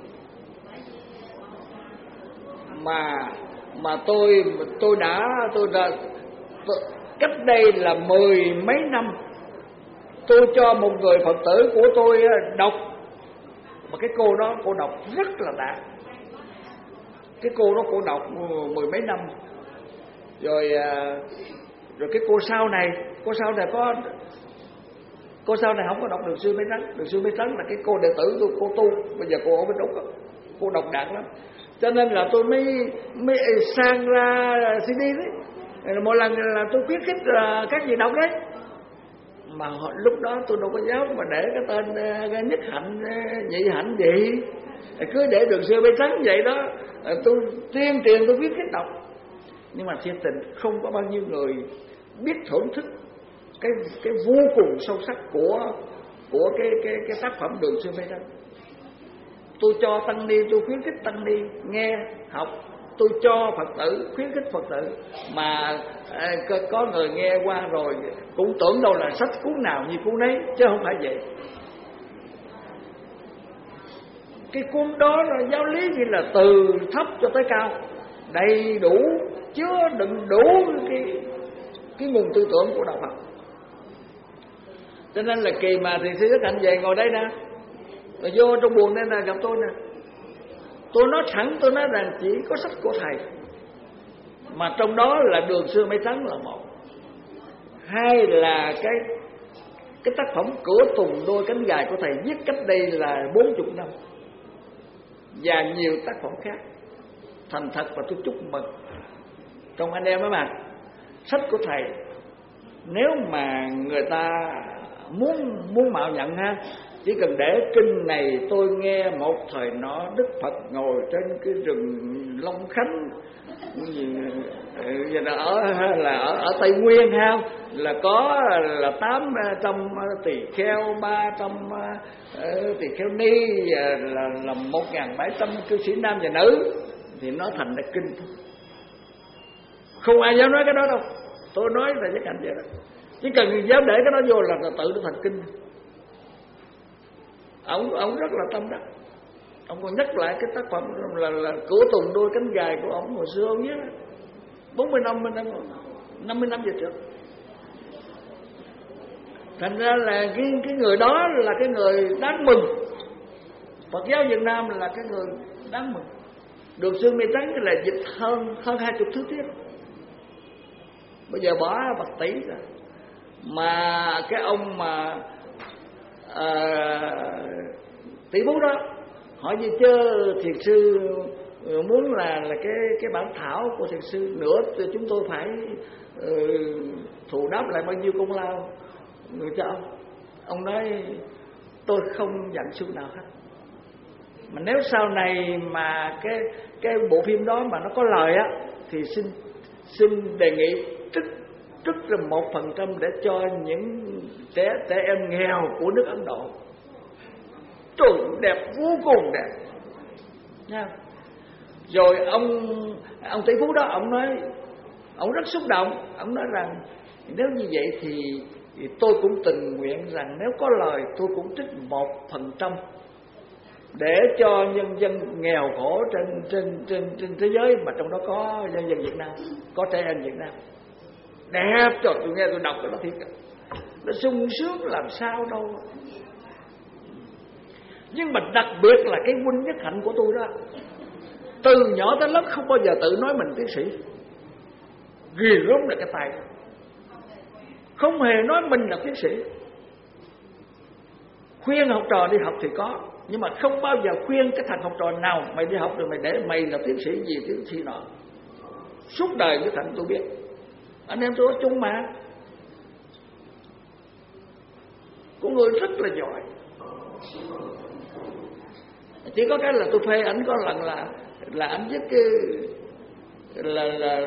mà mà tôi tôi đã tôi đã tôi, cách đây là mười mấy năm tôi cho một người Phật tử của tôi đọc, mà cái cô đó cô đọc rất là đạt. Cái cô đó cô đọc mười mấy năm rồi, rồi cái cô sau này cô sau này có cô sau này không có đọc Đường Xưa Mây Trắng. Đường Xưa Mây Trắng là cái cô đệ tử tôi, cô tu bây giờ cô ở bên Úc, cô đọc đạt lắm, cho nên là tôi mới mới sang ra xê đê đấy. Mỗi lần là tôi khuyến khích là các vị đọc đấy, mà lúc đó tôi đâu có dám mà để cái tên Nhất Hạnh, Nhị Hạnh gì, cứ để Đường Xưa Mây Trắng vậy đó. Tôi tuyên truyền, tôi khuyến khích đọc, nhưng mà thiệt tình không có bao nhiêu người biết thưởng thức cái cái vô cùng sâu sắc của của cái cái cái tác phẩm Đường Xưa Mây Trắng. Tôi cho tăng ni, tôi khuyến khích tăng ni nghe học, tôi cho Phật tử, khuyến khích Phật tử, mà à, có, có người nghe qua rồi cũng tưởng đâu là sách cuốn nào như cuốn ấy, chứ không phải vậy. Cái cuốn đó là giáo lý gì là từ thấp cho tới cao, đầy đủ, chứa đựng đủ cái cái nguồn tư tưởng của đạo Phật. Cho nên là kỳ mà thì sư Đức Hạnh về ngồi đây nè, rồi vô trong buồng đây là gặp tôi nè, tôi nói thẳng, tôi nói rằng chỉ có sách của thầy, mà trong đó là Đường Xưa Mây Trắng là một, hai là cái cái tác phẩm Cửa Tùng Đôi Cánh Gài của thầy viết cách đây là bốn chục năm, và nhiều tác phẩm khác. Thành thật và tôi chúc mừng trong anh em ấy mà. Sách của thầy nếu mà người ta muốn muốn mạo nhận ha, chỉ cần để kinh này tôi nghe một thời nọ Đức Phật ngồi trên cái rừng Long Khánh là ở là ở, ở Tây Nguyên ha, là có là tám trăm tỳ kheo, ba trăm tỳ kheo ni, là là một ngàn bảy trăm cư sĩ nam và nữ, thì nó thành là kinh thôi. Không ai dám nói cái đó đâu. Tôi nói là với cảnh vậy đó. Chỉ cần dám để cái đó vô là tự nó thành kinh. Ông ông rất là tâm đắc. Ông còn nhắc lại cái tác phẩm là là Cửa Tùng Đôi Cánh Gài của ông hồi xưa ông viết bốn mươi năm năm mươi năm về trước. Thành ra là cái cái người đó là cái người đáng mừng. Phật giáo Việt Nam là cái người đáng mừng. Đường Xương Mây Trắng là dịch hơn hơn hai chục thứ tiết. Bây giờ bỏ bạc tỷ rồi. Mà cái ông mà à, tỷ phú đó hỏi gì chứ thiền sư muốn là là cái cái bản thảo của thiền sư nữa thì chúng tôi phải uh, thù đáp lại bao nhiêu công lao người cho ông. Ông nói tôi không dặn xu nào hết. Mà nếu sau này mà cái cái bộ phim đó mà nó có lời á thì xin xin đề nghị trích trích là một phần trăm để cho những trẻ trẻ em nghèo của nước Ấn Độ. Trời, đẹp vô cùng đẹp nha. Rồi ông ông tỷ phú đó ông nói ông rất xúc động, ông nói rằng nếu như vậy thì, thì tôi cũng tình nguyện rằng nếu có lời tôi cũng trích một phần trăm để cho nhân dân nghèo khổ trên trên trên trên thế giới, mà trong đó có nhân dân Việt Nam, có trẻ em Việt Nam. Đẹp, trời, tôi nghe tôi đọc cái đó thiệt, nó sung sướng làm sao đâu. Nhưng mà đặc biệt là cái huynh nhất hạnh của tôi đó, từ nhỏ tới lớn không bao giờ tự nói mình tiến sĩ. Ghê gớm là cái tài, không hề nói mình là tiến sĩ. Khuyên học trò đi học thì có, nhưng mà không bao giờ khuyên cái thằng học trò nào mày đi học rồi mày để mày là tiến sĩ gì tiến sĩ nọ. Suốt đời với thằng tôi biết, anh em tôi có chung mà, có người rất là giỏi. Chỉ có cái là tôi phê ảnh có lần là là ảnh viết cái là là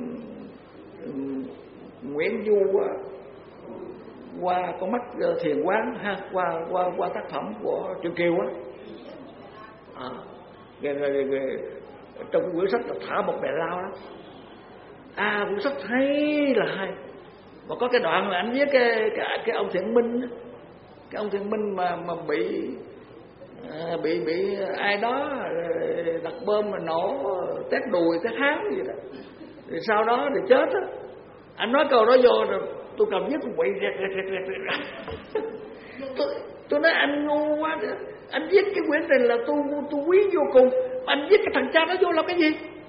Nguyễn Du qua con mắt thiền quán ha, qua qua qua tác phẩm của Triệu Kiều á, à, rồi, rồi, rồi, rồi, trong cái quyển sách là thả một bè lao đó. À, quyển sách hay là hay, mà có cái đoạn là anh viết cái cái, cái ông Thiện Minh, cái ông Thiện Minh mà mà bị à, bị bị ai đó đặt bơm mà nổ tét đùi tét háng gì đó, rồi sau đó thì chết á. Anh nói câu đó vô rồi tôi cầm viết quậy rẹt rẹt rẹt rẹt. tôi tôi nói anh ngu quá, anh viết cái quyển này là tôi tôi quý vô cùng, anh viết cái thằng cha đó vô làm cái gì?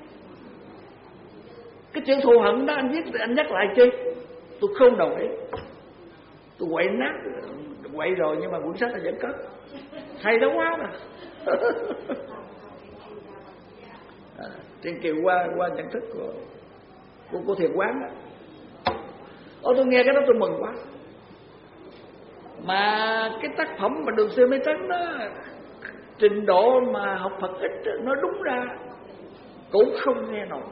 Cái chuyện thù hận đó anh viết thì anh nhắc lại chi? Tôi không đồng ý. Tôi quậy nát, quậy rồi nhưng mà quyển sách là vẫn cất. Hay đó quá mà. À, Trên Kiều qua qua nhận thức của của, của thiền quán đó. Ô, tôi nghe cái đó tôi mừng quá. Mà cái tác phẩm mà Đường Xưa Mây Trắng đó, trình độ mà học Phật ít nó đúng ra cũng không nghe nổi.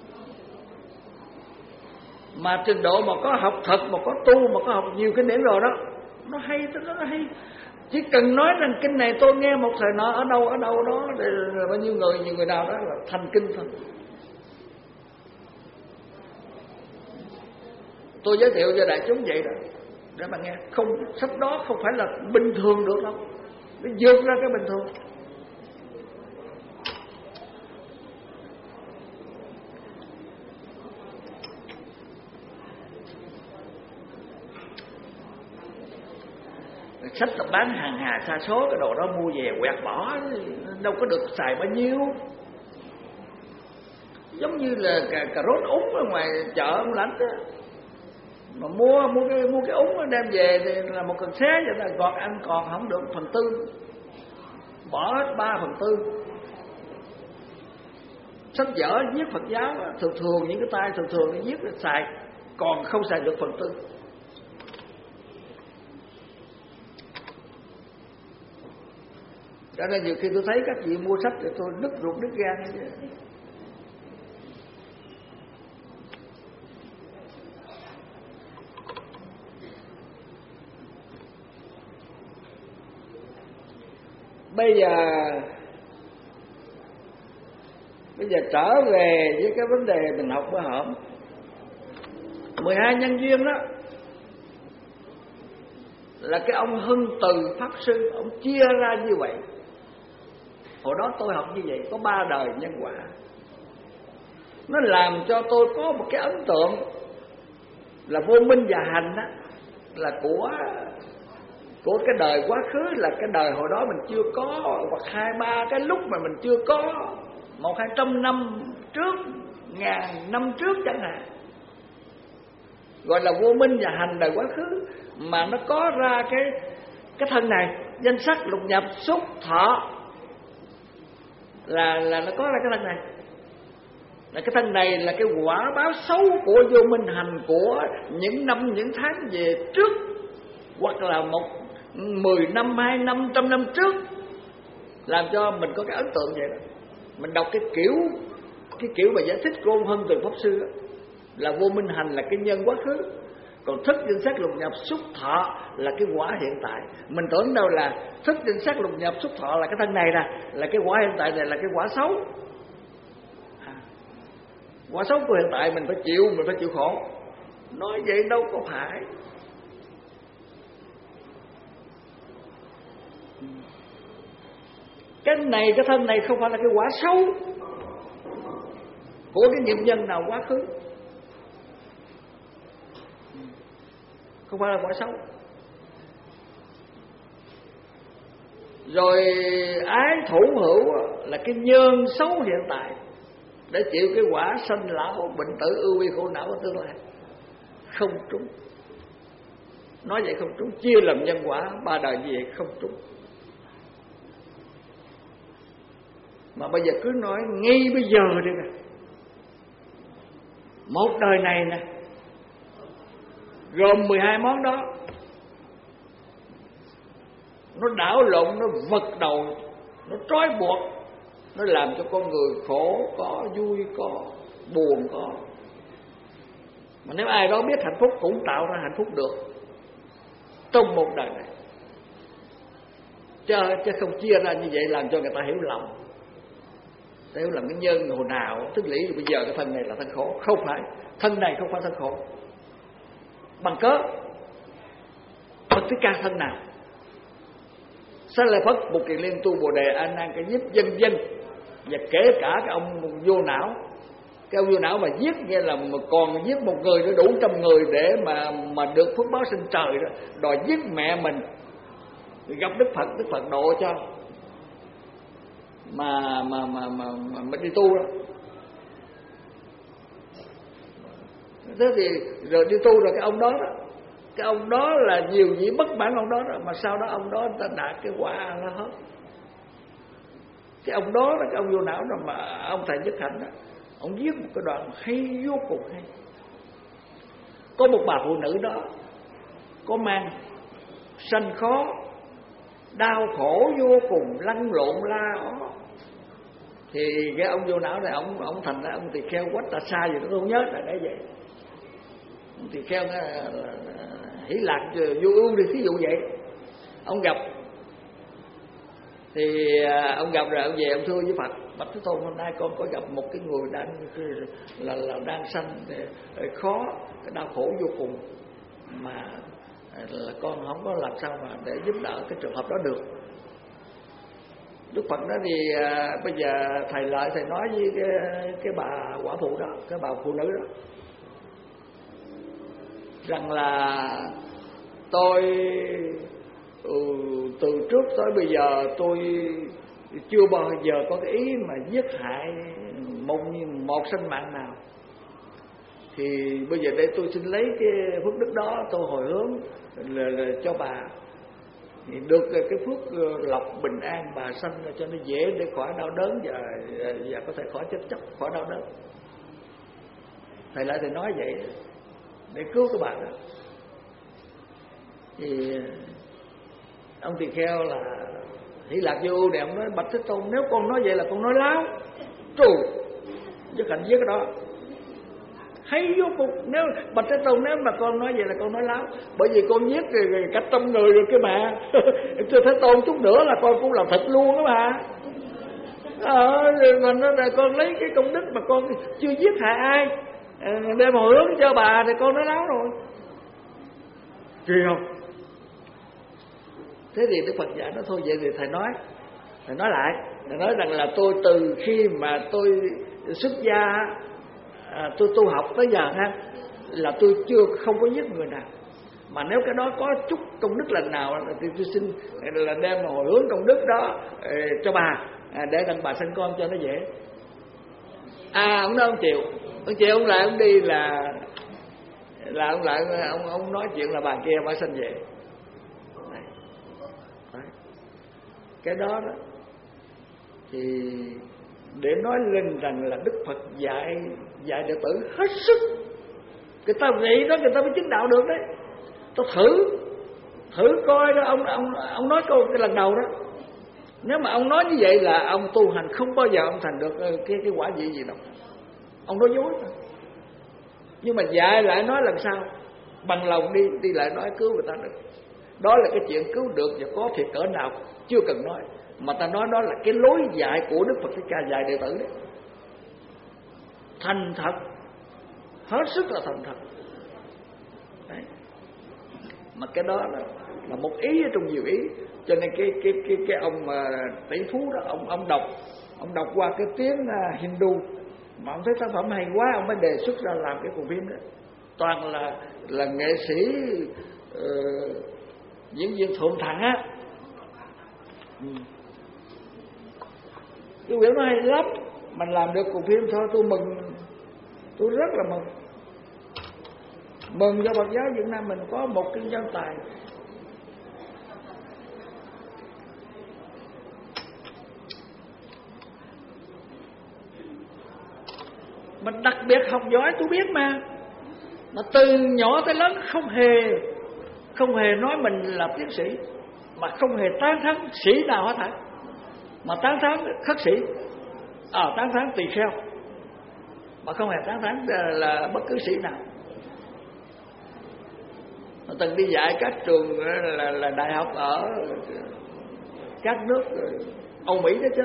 Mà trình độ mà có học thật, mà có tu, mà có học nhiều kinh điển rồi đó, nó hay, nó hay. Chỉ cần nói rằng kinh này tôi nghe một thời nọ ở đâu ở đâu đó, để bao nhiêu người, nhiều người nào đó là thành kinh thôi. Tôi giới thiệu cho đại chúng vậy đó, để mà nghe. Không, sách đó không phải là bình thường được đâu, nó vượt ra cái bình thường. Sách là bán hàng hà sa số, cái đồ đó mua về quẹt bỏ, đâu có được xài bao nhiêu. Giống như là cà, cà rốt úng ở ngoài chợ ông Lãnh đó, mà mua mua cái mua cái úng đem về thì là một cần xé vậy là còn ăn còn không được phần tư, bỏ hết ba phần tư. Sách vở viết Phật giáo thường thường những cái tay thường thường nó viết là xài còn không xài được phần tư. Cho nên nhiều khi tôi thấy các vị mua sách thì tôi nứt ruột nứt gan như vậy. Bây giờ bây giờ trở về với cái vấn đề mình học bữa hổm. mười hai nhân duyên đó là cái ông Hưng Từ Pháp Sư, ông chia ra như vậy. Hồi đó tôi học như vậy, có ba đời nhân quả. Nó làm cho tôi có một cái ấn tượng là vô minh và hành đó là của của cái đời quá khứ, là cái đời hồi đó mình chưa có, hoặc hai ba cái lúc mà mình chưa có, một hai trăm năm trước, ngàn năm trước chẳng hạn, gọi là vô minh và hành đời quá khứ. Mà nó có ra cái cái thân này, danh sắc lục nhập xúc thọ, là là nó có ra cái thân này. Là cái thân này là cái quả báo xấu của vô minh hành của những năm những tháng về trước, hoặc là một mười năm, hai năm, trăm năm trước, làm cho mình có cái ấn tượng vậy đó. Mình đọc cái kiểu cái kiểu mà giải thích của ông Hưng Từ Pháp Sư đó, là vô minh hành là cái nhân quá khứ, còn thức danh sắc lục nhập xúc thọ là cái quả hiện tại. Mình tưởng đâu là thức danh sắc lục nhập xúc thọ là cái thân này nè, là cái quả hiện tại này là cái quả xấu. À, quả xấu của hiện tại mình phải chịu, mình phải chịu khổ. Nói vậy đâu có phải. Cái này, cái thân này không phải là cái quả xấu của cái nghiệp nhân nào quá khứ, không phải là quả xấu. Rồi ái thủ hữu là cái nhân xấu hiện tại để chịu cái quả sanh lão bệnh tử ưu uy khổ não của tương lai. Không trúng. Nói vậy không trúng. Chia làm nhân quả ba đời như vậy không trúng. Mà bây giờ cứ nói ngay bây giờ đi nè, một đời này nè gồm mười hai món đó, nó đảo lộn, nó vật đầu, nó trói buộc, nó làm cho con người khổ có, vui có, buồn có. Mà nếu ai đó biết hạnh phúc cũng tạo ra hạnh phúc được trong một đời này, chứ, chứ không chia ra như vậy làm cho người ta hiểu lầm. Hiểu lầm cái nhân hồi nào tức lý bây giờ cái thân này là thân khổ. Không phải, thân này không phải thân khổ. Bằng cớ Phật Thích Ca thân nào? Sa La Phất, Bụt Kiền Liên, Tu Bồ Đề, A Nan, cái giết dân dân, và kể cả cái ông vô não. Cái ông vô não mà giết nghe là mà còn giết một người nữa đủ trăm người để mà mà được phước báo sinh trời đó, đòi giết mẹ mình, gặp Đức Phật, Đức Phật độ cho mà mà mà mà, mà, mà đi tu đó. Thế thì rồi đi tu rồi cái ông đó đó, cái ông đó là nhiều dĩ bất mãn ông đó, đó mà sau đó ông đó ta đạt cái quả là hết. Cái ông đó là cái ông vô não đó mà ông thầy Nhất Hạnh đó, ông viết một cái đoạn hay vô cùng hay. Có một bà phụ nữ đó có mang sanh khó, đau khổ vô cùng, lăn lộn la ó. Thì cái ông vô não này ông ông thành ra ông tỳ kheo quách ta xa gì tôi không nhớ là để vậy. Ông tỳ kheo nó hỷ lạc vô ưu đi, thí dụ vậy. Ông gặp thì ông gặp rồi ông về ông thưa với Phật: Bạch Thế Tôn, hôm nay con có gặp một cái người đang là là đang sanh khó, cái đau khổ vô cùng mà là con không có làm sao mà để giúp đỡ cái trường hợp đó được. Đức Phật đó thì à, bây giờ thầy lại thầy nói với cái cái bà quả phụ đó, cái bà phụ nữ đó, rằng là tôi ừ, từ trước tới bây giờ tôi chưa bao giờ có cái ý mà giết hại một một sinh mạng nào. Thì bây giờ để tôi xin lấy cái phước đức đó tôi hồi hướng là, là cho bà, thì được cái phước lộc bình an bà sanh cho nó dễ để khỏi đau đớn và, và có thể khỏi chết chóc, khỏi đau đớn. Thầy lại thầy nói vậy để cứu các bạn đó. Thì ông tỳ kheo là Hỷ Lạc Vô Ưu này, ông nói: Bạch Thế Tôn, nếu con nói vậy là con nói láo. Trù Nhất Hạnh viết cái đó hay vô cùng. Nếu Bạch Thế Tôn, nếu mà con nói vậy là con nói láo, bởi vì con giết rồi cả trăm người rồi cái mà. Thưa Thế Tôn, chút nữa là con cũng làm thịt luôn đó mà. Ờ, mà nó là con lấy cái công đức mà con chưa giết hại ai, đem hồi hướng cho bà thì con nói láo rồi. Kỳ không? Thế thì Đức Phật dạy nó thôi vậy thì thầy nói, thầy nói lại, thầy nói rằng là tôi từ khi mà tôi xuất gia, à, tôi tu học tới giờ ha, là tôi chưa không có giết người nào. Mà nếu cái đó có chút công đức lần nào thì tôi xin là đem hồi hướng công đức đó cho bà, để rằng bà sinh con cho nó dễ. À, ông nói ông chịu, ông chịu ông lại ông đi là là ông lại ông ông nói chuyện là bà kia bà sinh về. Đấy. Đấy. Cái đó đó thì để nói lên rằng là Đức Phật dạy dạy đệ tử hết sức. Người ta vậy đó người ta mới chứng đạo được đấy. Tôi thử thử coi đó, ông ông ông nói câu cái lần đầu đó, nếu mà ông nói như vậy là ông tu hành không bao giờ ông thành được cái cái quả gì gì đâu, ông nói dối thôi. Nhưng mà dạy lại nói làm sao bằng lòng đi đi lại nói cứu người ta được. Đó là cái chuyện cứu được và có thiệt cỡ nào chưa cần nói, mà ta nói đó là cái lối dạy của Đức Phật Thích Ca dạy đệ tử đấy. Thành thật, hết sức là thành thật. Đấy. Mà cái đó là, là một ý ở trong nhiều ý. Cho nên cái cái cái cái ông mà tỷ phú đó, ông ông đọc ông đọc qua cái tiếng uh, Hindu mà ông thấy tác phẩm hay quá, ông mới đề xuất ra làm cái bộ phim đó. Toàn là là nghệ sĩ uh, diễn viên thượng thặng á. Ừ. Cái biểu nó hay lắm, mình làm được cuộc phim thôi tôi mừng, tôi rất là mừng. Mừng cho Phật giáo Việt Nam mình có một cái nhân tài. Mình đặc biệt học giỏi tôi biết mà. Mà từ nhỏ tới lớn không hề Không hề nói mình là tiến sĩ, mà không hề tán thán sĩ nào hết hả. Mà tán thán khất sĩ, à, tán thán tỳ kheo, mà không hề tán thán là bất cứ sĩ nào. Mà từng đi dạy các trường là, là đại học ở các nước Âu Mỹ đó chứ.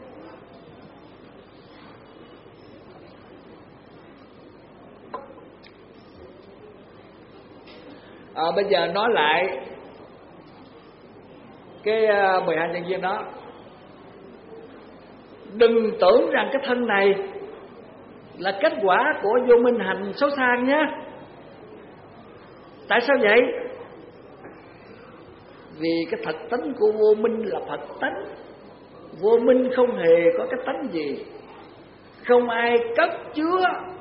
À, bây giờ nói lại cái mười hai nhân viên đó. Đừng tưởng rằng cái thân này là kết quả của vô minh hành xấu xa nhé. Tại sao vậy? Vì cái thật tánh của vô minh là Phật tánh. Vô minh không hề có cái tánh gì, không ai cất chứa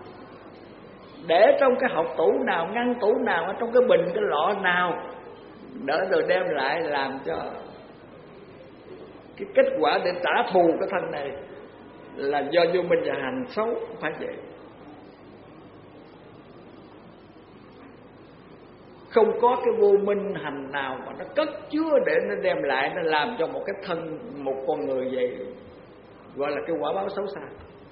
để trong cái hộc tủ nào, ngăn tủ nào, ở trong cái bình, cái lọ nào, đỡ rồi đem lại làm cho cái kết quả để trả thù cái thân này là do vô minh và hành xấu. Không phải vậy. Không có cái vô minh hành nào mà nó cất chứa để nó đem lại, nó làm cho một cái thân, một con người vậy, gọi là cái quả báo xấu xa.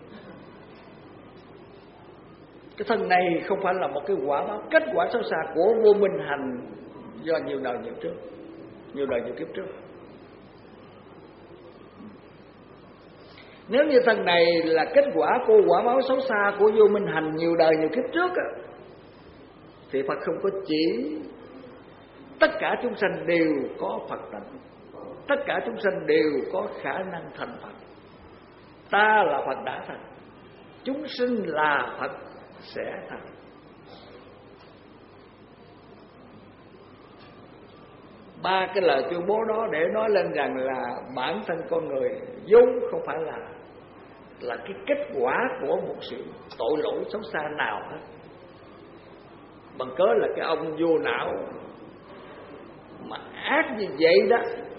Cái thân này không phải là một cái quả báo, kết quả xấu xa của vô minh hành do nhiều đời nhiều trước, nhiều đời nhiều kiếp trước. Nếu như thân này là kết quả của quả báo xấu xa của vô minh hành nhiều đời nhiều kiếp trước á, thì Phật không có chỉ tất cả chúng sanh đều có Phật tánh, tất cả chúng sanh đều có khả năng thành Phật. Ta là Phật đã thành, chúng sinh là Phật sẽ thành. Ba cái lời tuyên bố đó để nói lên rằng là bản thân con người vốn không phải là là cái kết quả của một sự tội lỗi xấu xa nào hết. Bằng cớ là cái ông vô não mà ác như vậy đó,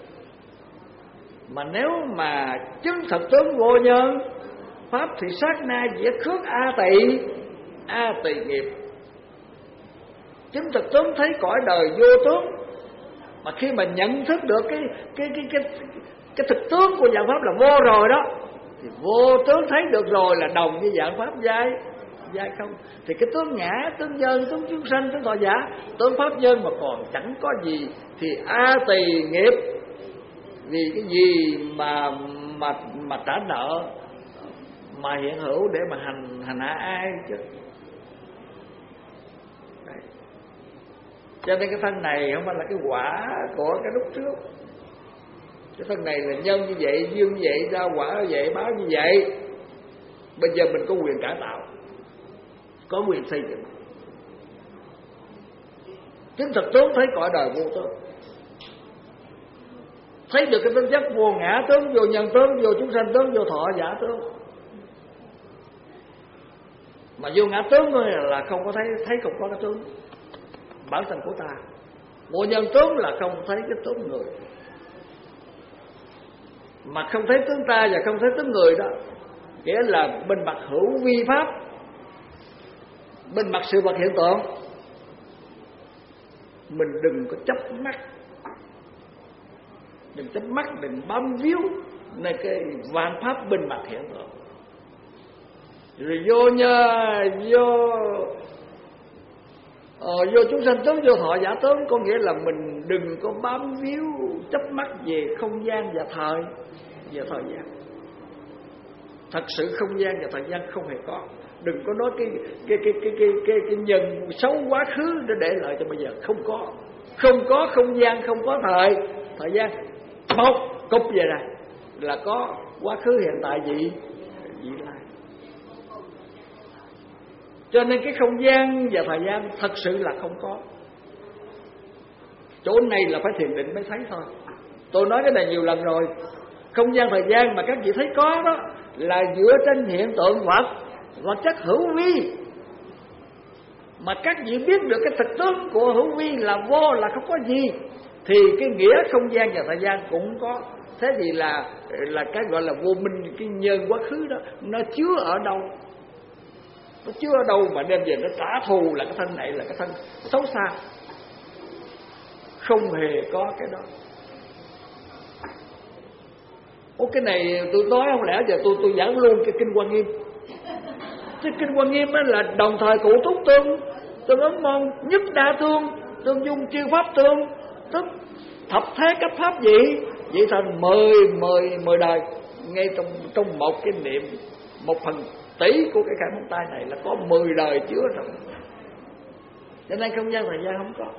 mà nếu mà chứng thật tướng vô nhân pháp thì sát na diệt khước a tỳ, a tỳ nghiệp. Chứng thực tướng thấy cõi đời vô tướng, mà khi mà nhận thức được cái cái cái cái cái thực tướng của dạng pháp là vô rồi đó, thì vô tướng thấy được rồi là đồng với dạng pháp giai giai không. Thì cái tướng ngã, tướng nhân, tướng chúng sanh, tướng thọ giả, tướng pháp nhân mà còn chẳng có gì thì a tỳ nghiệp. Vì cái gì mà mà mà trả nợ, mà hiện hữu để mà hành hành hạ ai chứ. Đấy. Cho nên cái thân này không phải là cái quả của cái lúc trước. Cái thân này là nhân như vậy, duyên như vậy, ra quả như vậy, báo như vậy. Bây giờ mình có quyền cải tạo, có quyền xây dựng. Chứng thực tướng thấy cõi đời vô tướng, thấy được cái tính chất vô ngã tướng, vô nhân tướng, vô chúng sanh tướng, vô thọ giả tướng. Mà vô ngã tướng thôi là không có thấy, thấy không có cái tướng bản thân của ta. Vô nhân tướng là không thấy cái tướng người. Mà không thấy tướng ta và không thấy tướng người đó, nghĩa là bên mặt hữu vi pháp, bên mặt sự vật hiện tượng, mình đừng có chấp mắt, đừng chấp mắt, đừng bám víu nơi cái vạn pháp bên mặt hiện tượng. Rồi vô nhờ vô ờ, vô chúng sanh tướng, vô thọ giả tướng, có nghĩa là mình đừng có bám víu chấp mắt về không gian và thời và thời gian. Thật sự không gian và thời gian không hề có. Đừng có nói cái cái cái cái cái cái, cái nhân xấu quá khứ để để lại cho bây giờ, không có. Không có không gian, không có thời thời gian. Một cục về này là có quá khứ, hiện tại, vị vị lai. Cho nên cái không gian và thời gian thật sự là không có. Chỗ này là phải thiền định mới thấy thôi. Tôi nói cái này nhiều lần rồi. Không gian thời gian mà các vị thấy có đó là dựa trên hiện tượng vật, vật chất hữu vi. Mà các vị biết được cái thực tướng của hữu vi là vô, là không có gì, thì cái nghĩa không gian và thời gian cũng có. Thế thì là là cái gọi là vô minh, cái nhân quá khứ đó nó chứa ở đâu? Nó chứa ở đâu mà đem về nó trả thù là cái thân này là cái thân xấu xa? Không hề có cái đó. Ủa cái này tôi nói không lẽ giờ tôi tôi giảng luôn cái kinh Hoa Nghiêm. Cái kinh Hoa Nghiêm đó là đồng thời cụ túc tương, tương ứng môn, nhất đa tương, tương dung chư pháp tương, tức thập thế cấp pháp vị, vậy thành mười mười mười đời. Ngay trong trong một cái niệm, một phần tỷ của cái khải móng tay này là có mười đời chứa trong. Cho nên không gian thời gian không có.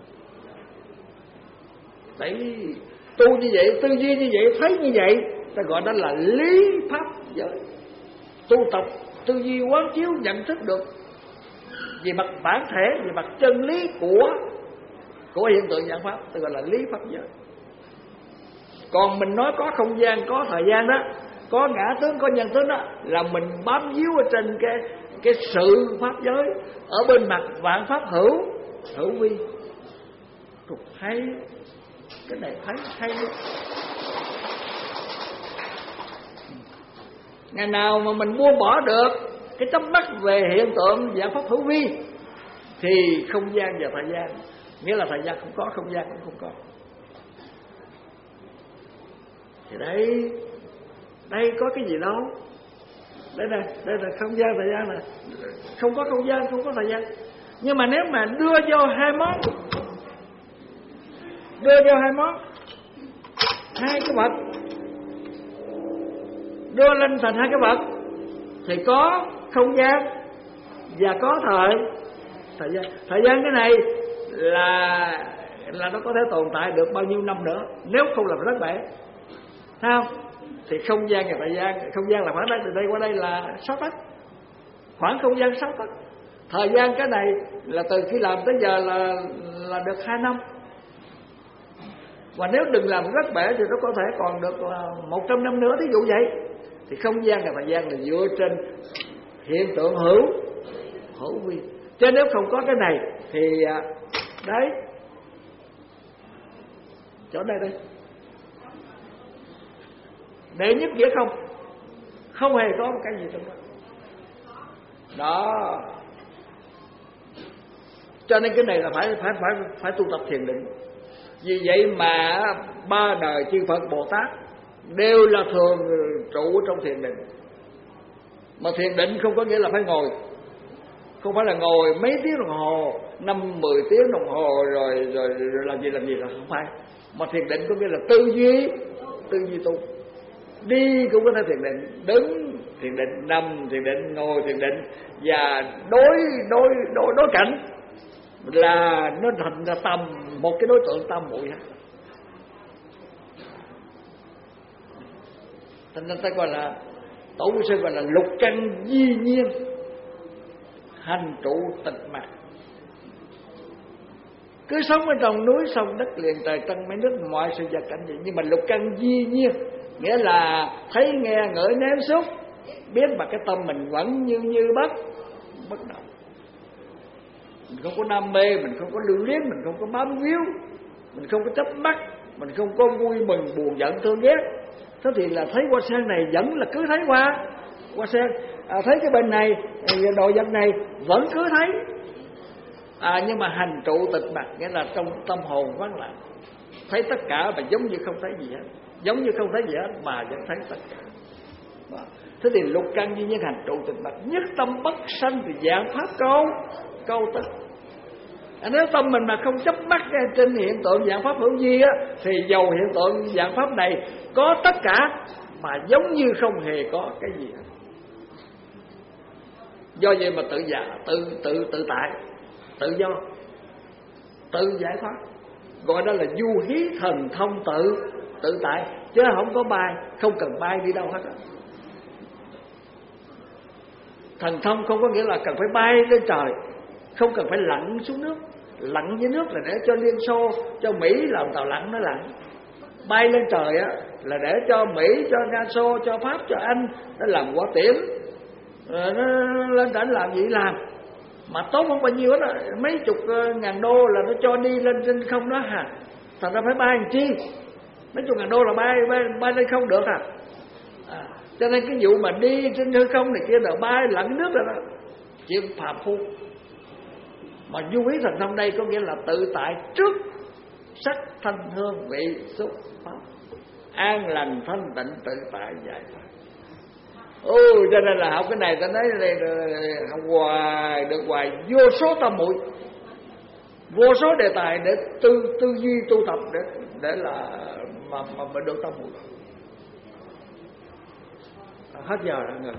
Đấy, tu như vậy, tư duy như vậy, thấy như vậy, ta gọi đó là lý pháp giới. Tu tập tư duy quán chiếu, nhận thức được về mặt bản thể, về mặt chân lý của của hiện tượng dạng pháp, ta gọi là lý pháp giới. Còn mình nói có không gian, có thời gian đó, có ngã tướng, có nhân tướng đó, là mình bám víu ở trên cái cái sự pháp giới, ở bên mặt vạn pháp hữu hữu vi. Cục hay, cái này thấy hay. Ngày nào mà mình buông bỏ được cái chấp mắc về hiện tượng dạng pháp hữu vi thì không gian và thời gian, nghĩa là thời gian không có, không gian cũng không có. Thì đây, đây có cái gì đâu. Đây này, đây là không gian thời gian này. Không có không gian, không có thời gian. Nhưng mà nếu mà đưa vô hai món, đưa vô hai món, hai cái vật, đưa lên thành hai cái vật, thì có không gian và có thời thời gian. Thời gian cái này là là nó có thể tồn tại được bao nhiêu năm nữa, nếu không làm rất bể, thấy không? Thì không gian và thời gian, không gian là khoảng đây, từ đây qua đây là sáu tấc, khoảng không gian sáu tấc. Thời gian cái này là từ khi làm tới giờ là là được hai năm. Và nếu đừng làm rất bể thì nó có thể còn được một trăm năm nữa, thí dụ vậy. Thì không gian và thời gian là dựa trên hiện tượng hữu hữu vi. Chứ nếu không có cái này thì đấy, chỗ đây đây, đệ nhất nghĩa không, không hề có một cái gì trong đó. Đó. Cho nên cái này là phải phải phải phải tu tập thiền định. Vì vậy mà ba đời chư Phật Bồ Tát đều là thường trụ trong thiền định. Mà thiền định không có nghĩa là phải ngồi, không phải là ngồi mấy tiếng đồng hồ, năm mười tiếng đồng hồ rồi, rồi rồi làm gì làm gì là không phải. Mà thiền định có nghĩa là tư duy, tư duy tu. đi cũng có thể thiền định, đứng thiền định, nằm thiền định, ngồi thiền định, và đối đối đối đối cảnh là nó thành ra tâm, một cái đối tượng tam muội hết. Thành ra ta gọi là Tổ sư gọi là lục căn di nhiên, hành trụ tịch mặc. Cứ sống ở trong núi sông đất liền trời trăng mấy nước mọi sự vật cảnh gì, nhưng mà lục căn di nhiên nghĩa là thấy nghe ngửi nếm xúc, biết mà cái tâm mình vẫn như như bất bất động. Mình không có đam mê, mình không có lưu luyến, mình không có bám víu, mình không có chấp mắc, mình không có vui mừng buồn giận thương ghét. Thế thì là thấy hoa sen này vẫn là cứ thấy hoa hoa sen, à, thấy cái bên này đồ vật này vẫn cứ thấy. À, nhưng mà hành trụ tịch mặc nghĩa là trong tâm hồn vắng lặng, thấy tất cả và giống như không thấy gì hết, giống như không thấy gì hết mà vẫn thấy tất cả. Thế thì lục căn duy nhiên hành trụ tịch mặc, nhất tâm bất sanh thì dạng pháp câu câu tức. À, nếu tâm mình mà không chấp mắc trên hiện tượng dạng pháp hữu vi á, thì dầu hiện tượng dạng pháp này có tất cả mà giống như không hề có cái gì hết. Do vậy mà tự giả, tự tự tự tại, tự do, tự giải thoát, gọi đó là du hí thần thông tự tự tại, chứ không có bay, không cần bay đi đâu hết. Thần thông không có nghĩa là cần phải bay lên trời, không cần phải lặn xuống nước. Lặn dưới nước là để cho Liên Xô, cho Mỹ làm tàu lặn nó lặn. Bay lên trời á là để cho Mỹ, cho Nga Xô, cho Pháp, cho Anh nó làm quả tiễn, rồi nó lên trển làm gì làm. Mà tốt không bao nhiêu đó, mấy chục ngàn đô là nó cho đi lên trên không đó hả. Thành ra phải bay làm chi? Mấy chục ngàn đô là bay bay, bay lên không được à. À, cho nên cái vụ mà đi trên hư không này kia là bay lặn nước rồi đó, chuyện phàm phu. Mà du hí thần thông đây có nghĩa là tự tại trước sắc thanh hương vị xúc pháp, an lành thanh tịnh tự tại giải thoát. Ừ, cho nên là học cái này ta nói đây học hoài được hoài vô số tâm muội, vô số đề tài để tư tư duy tu tập để để là mà mà mình được tâm muội. Hết giờ rồi ngừng.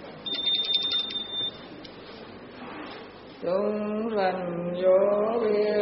Chúng sanh vô biên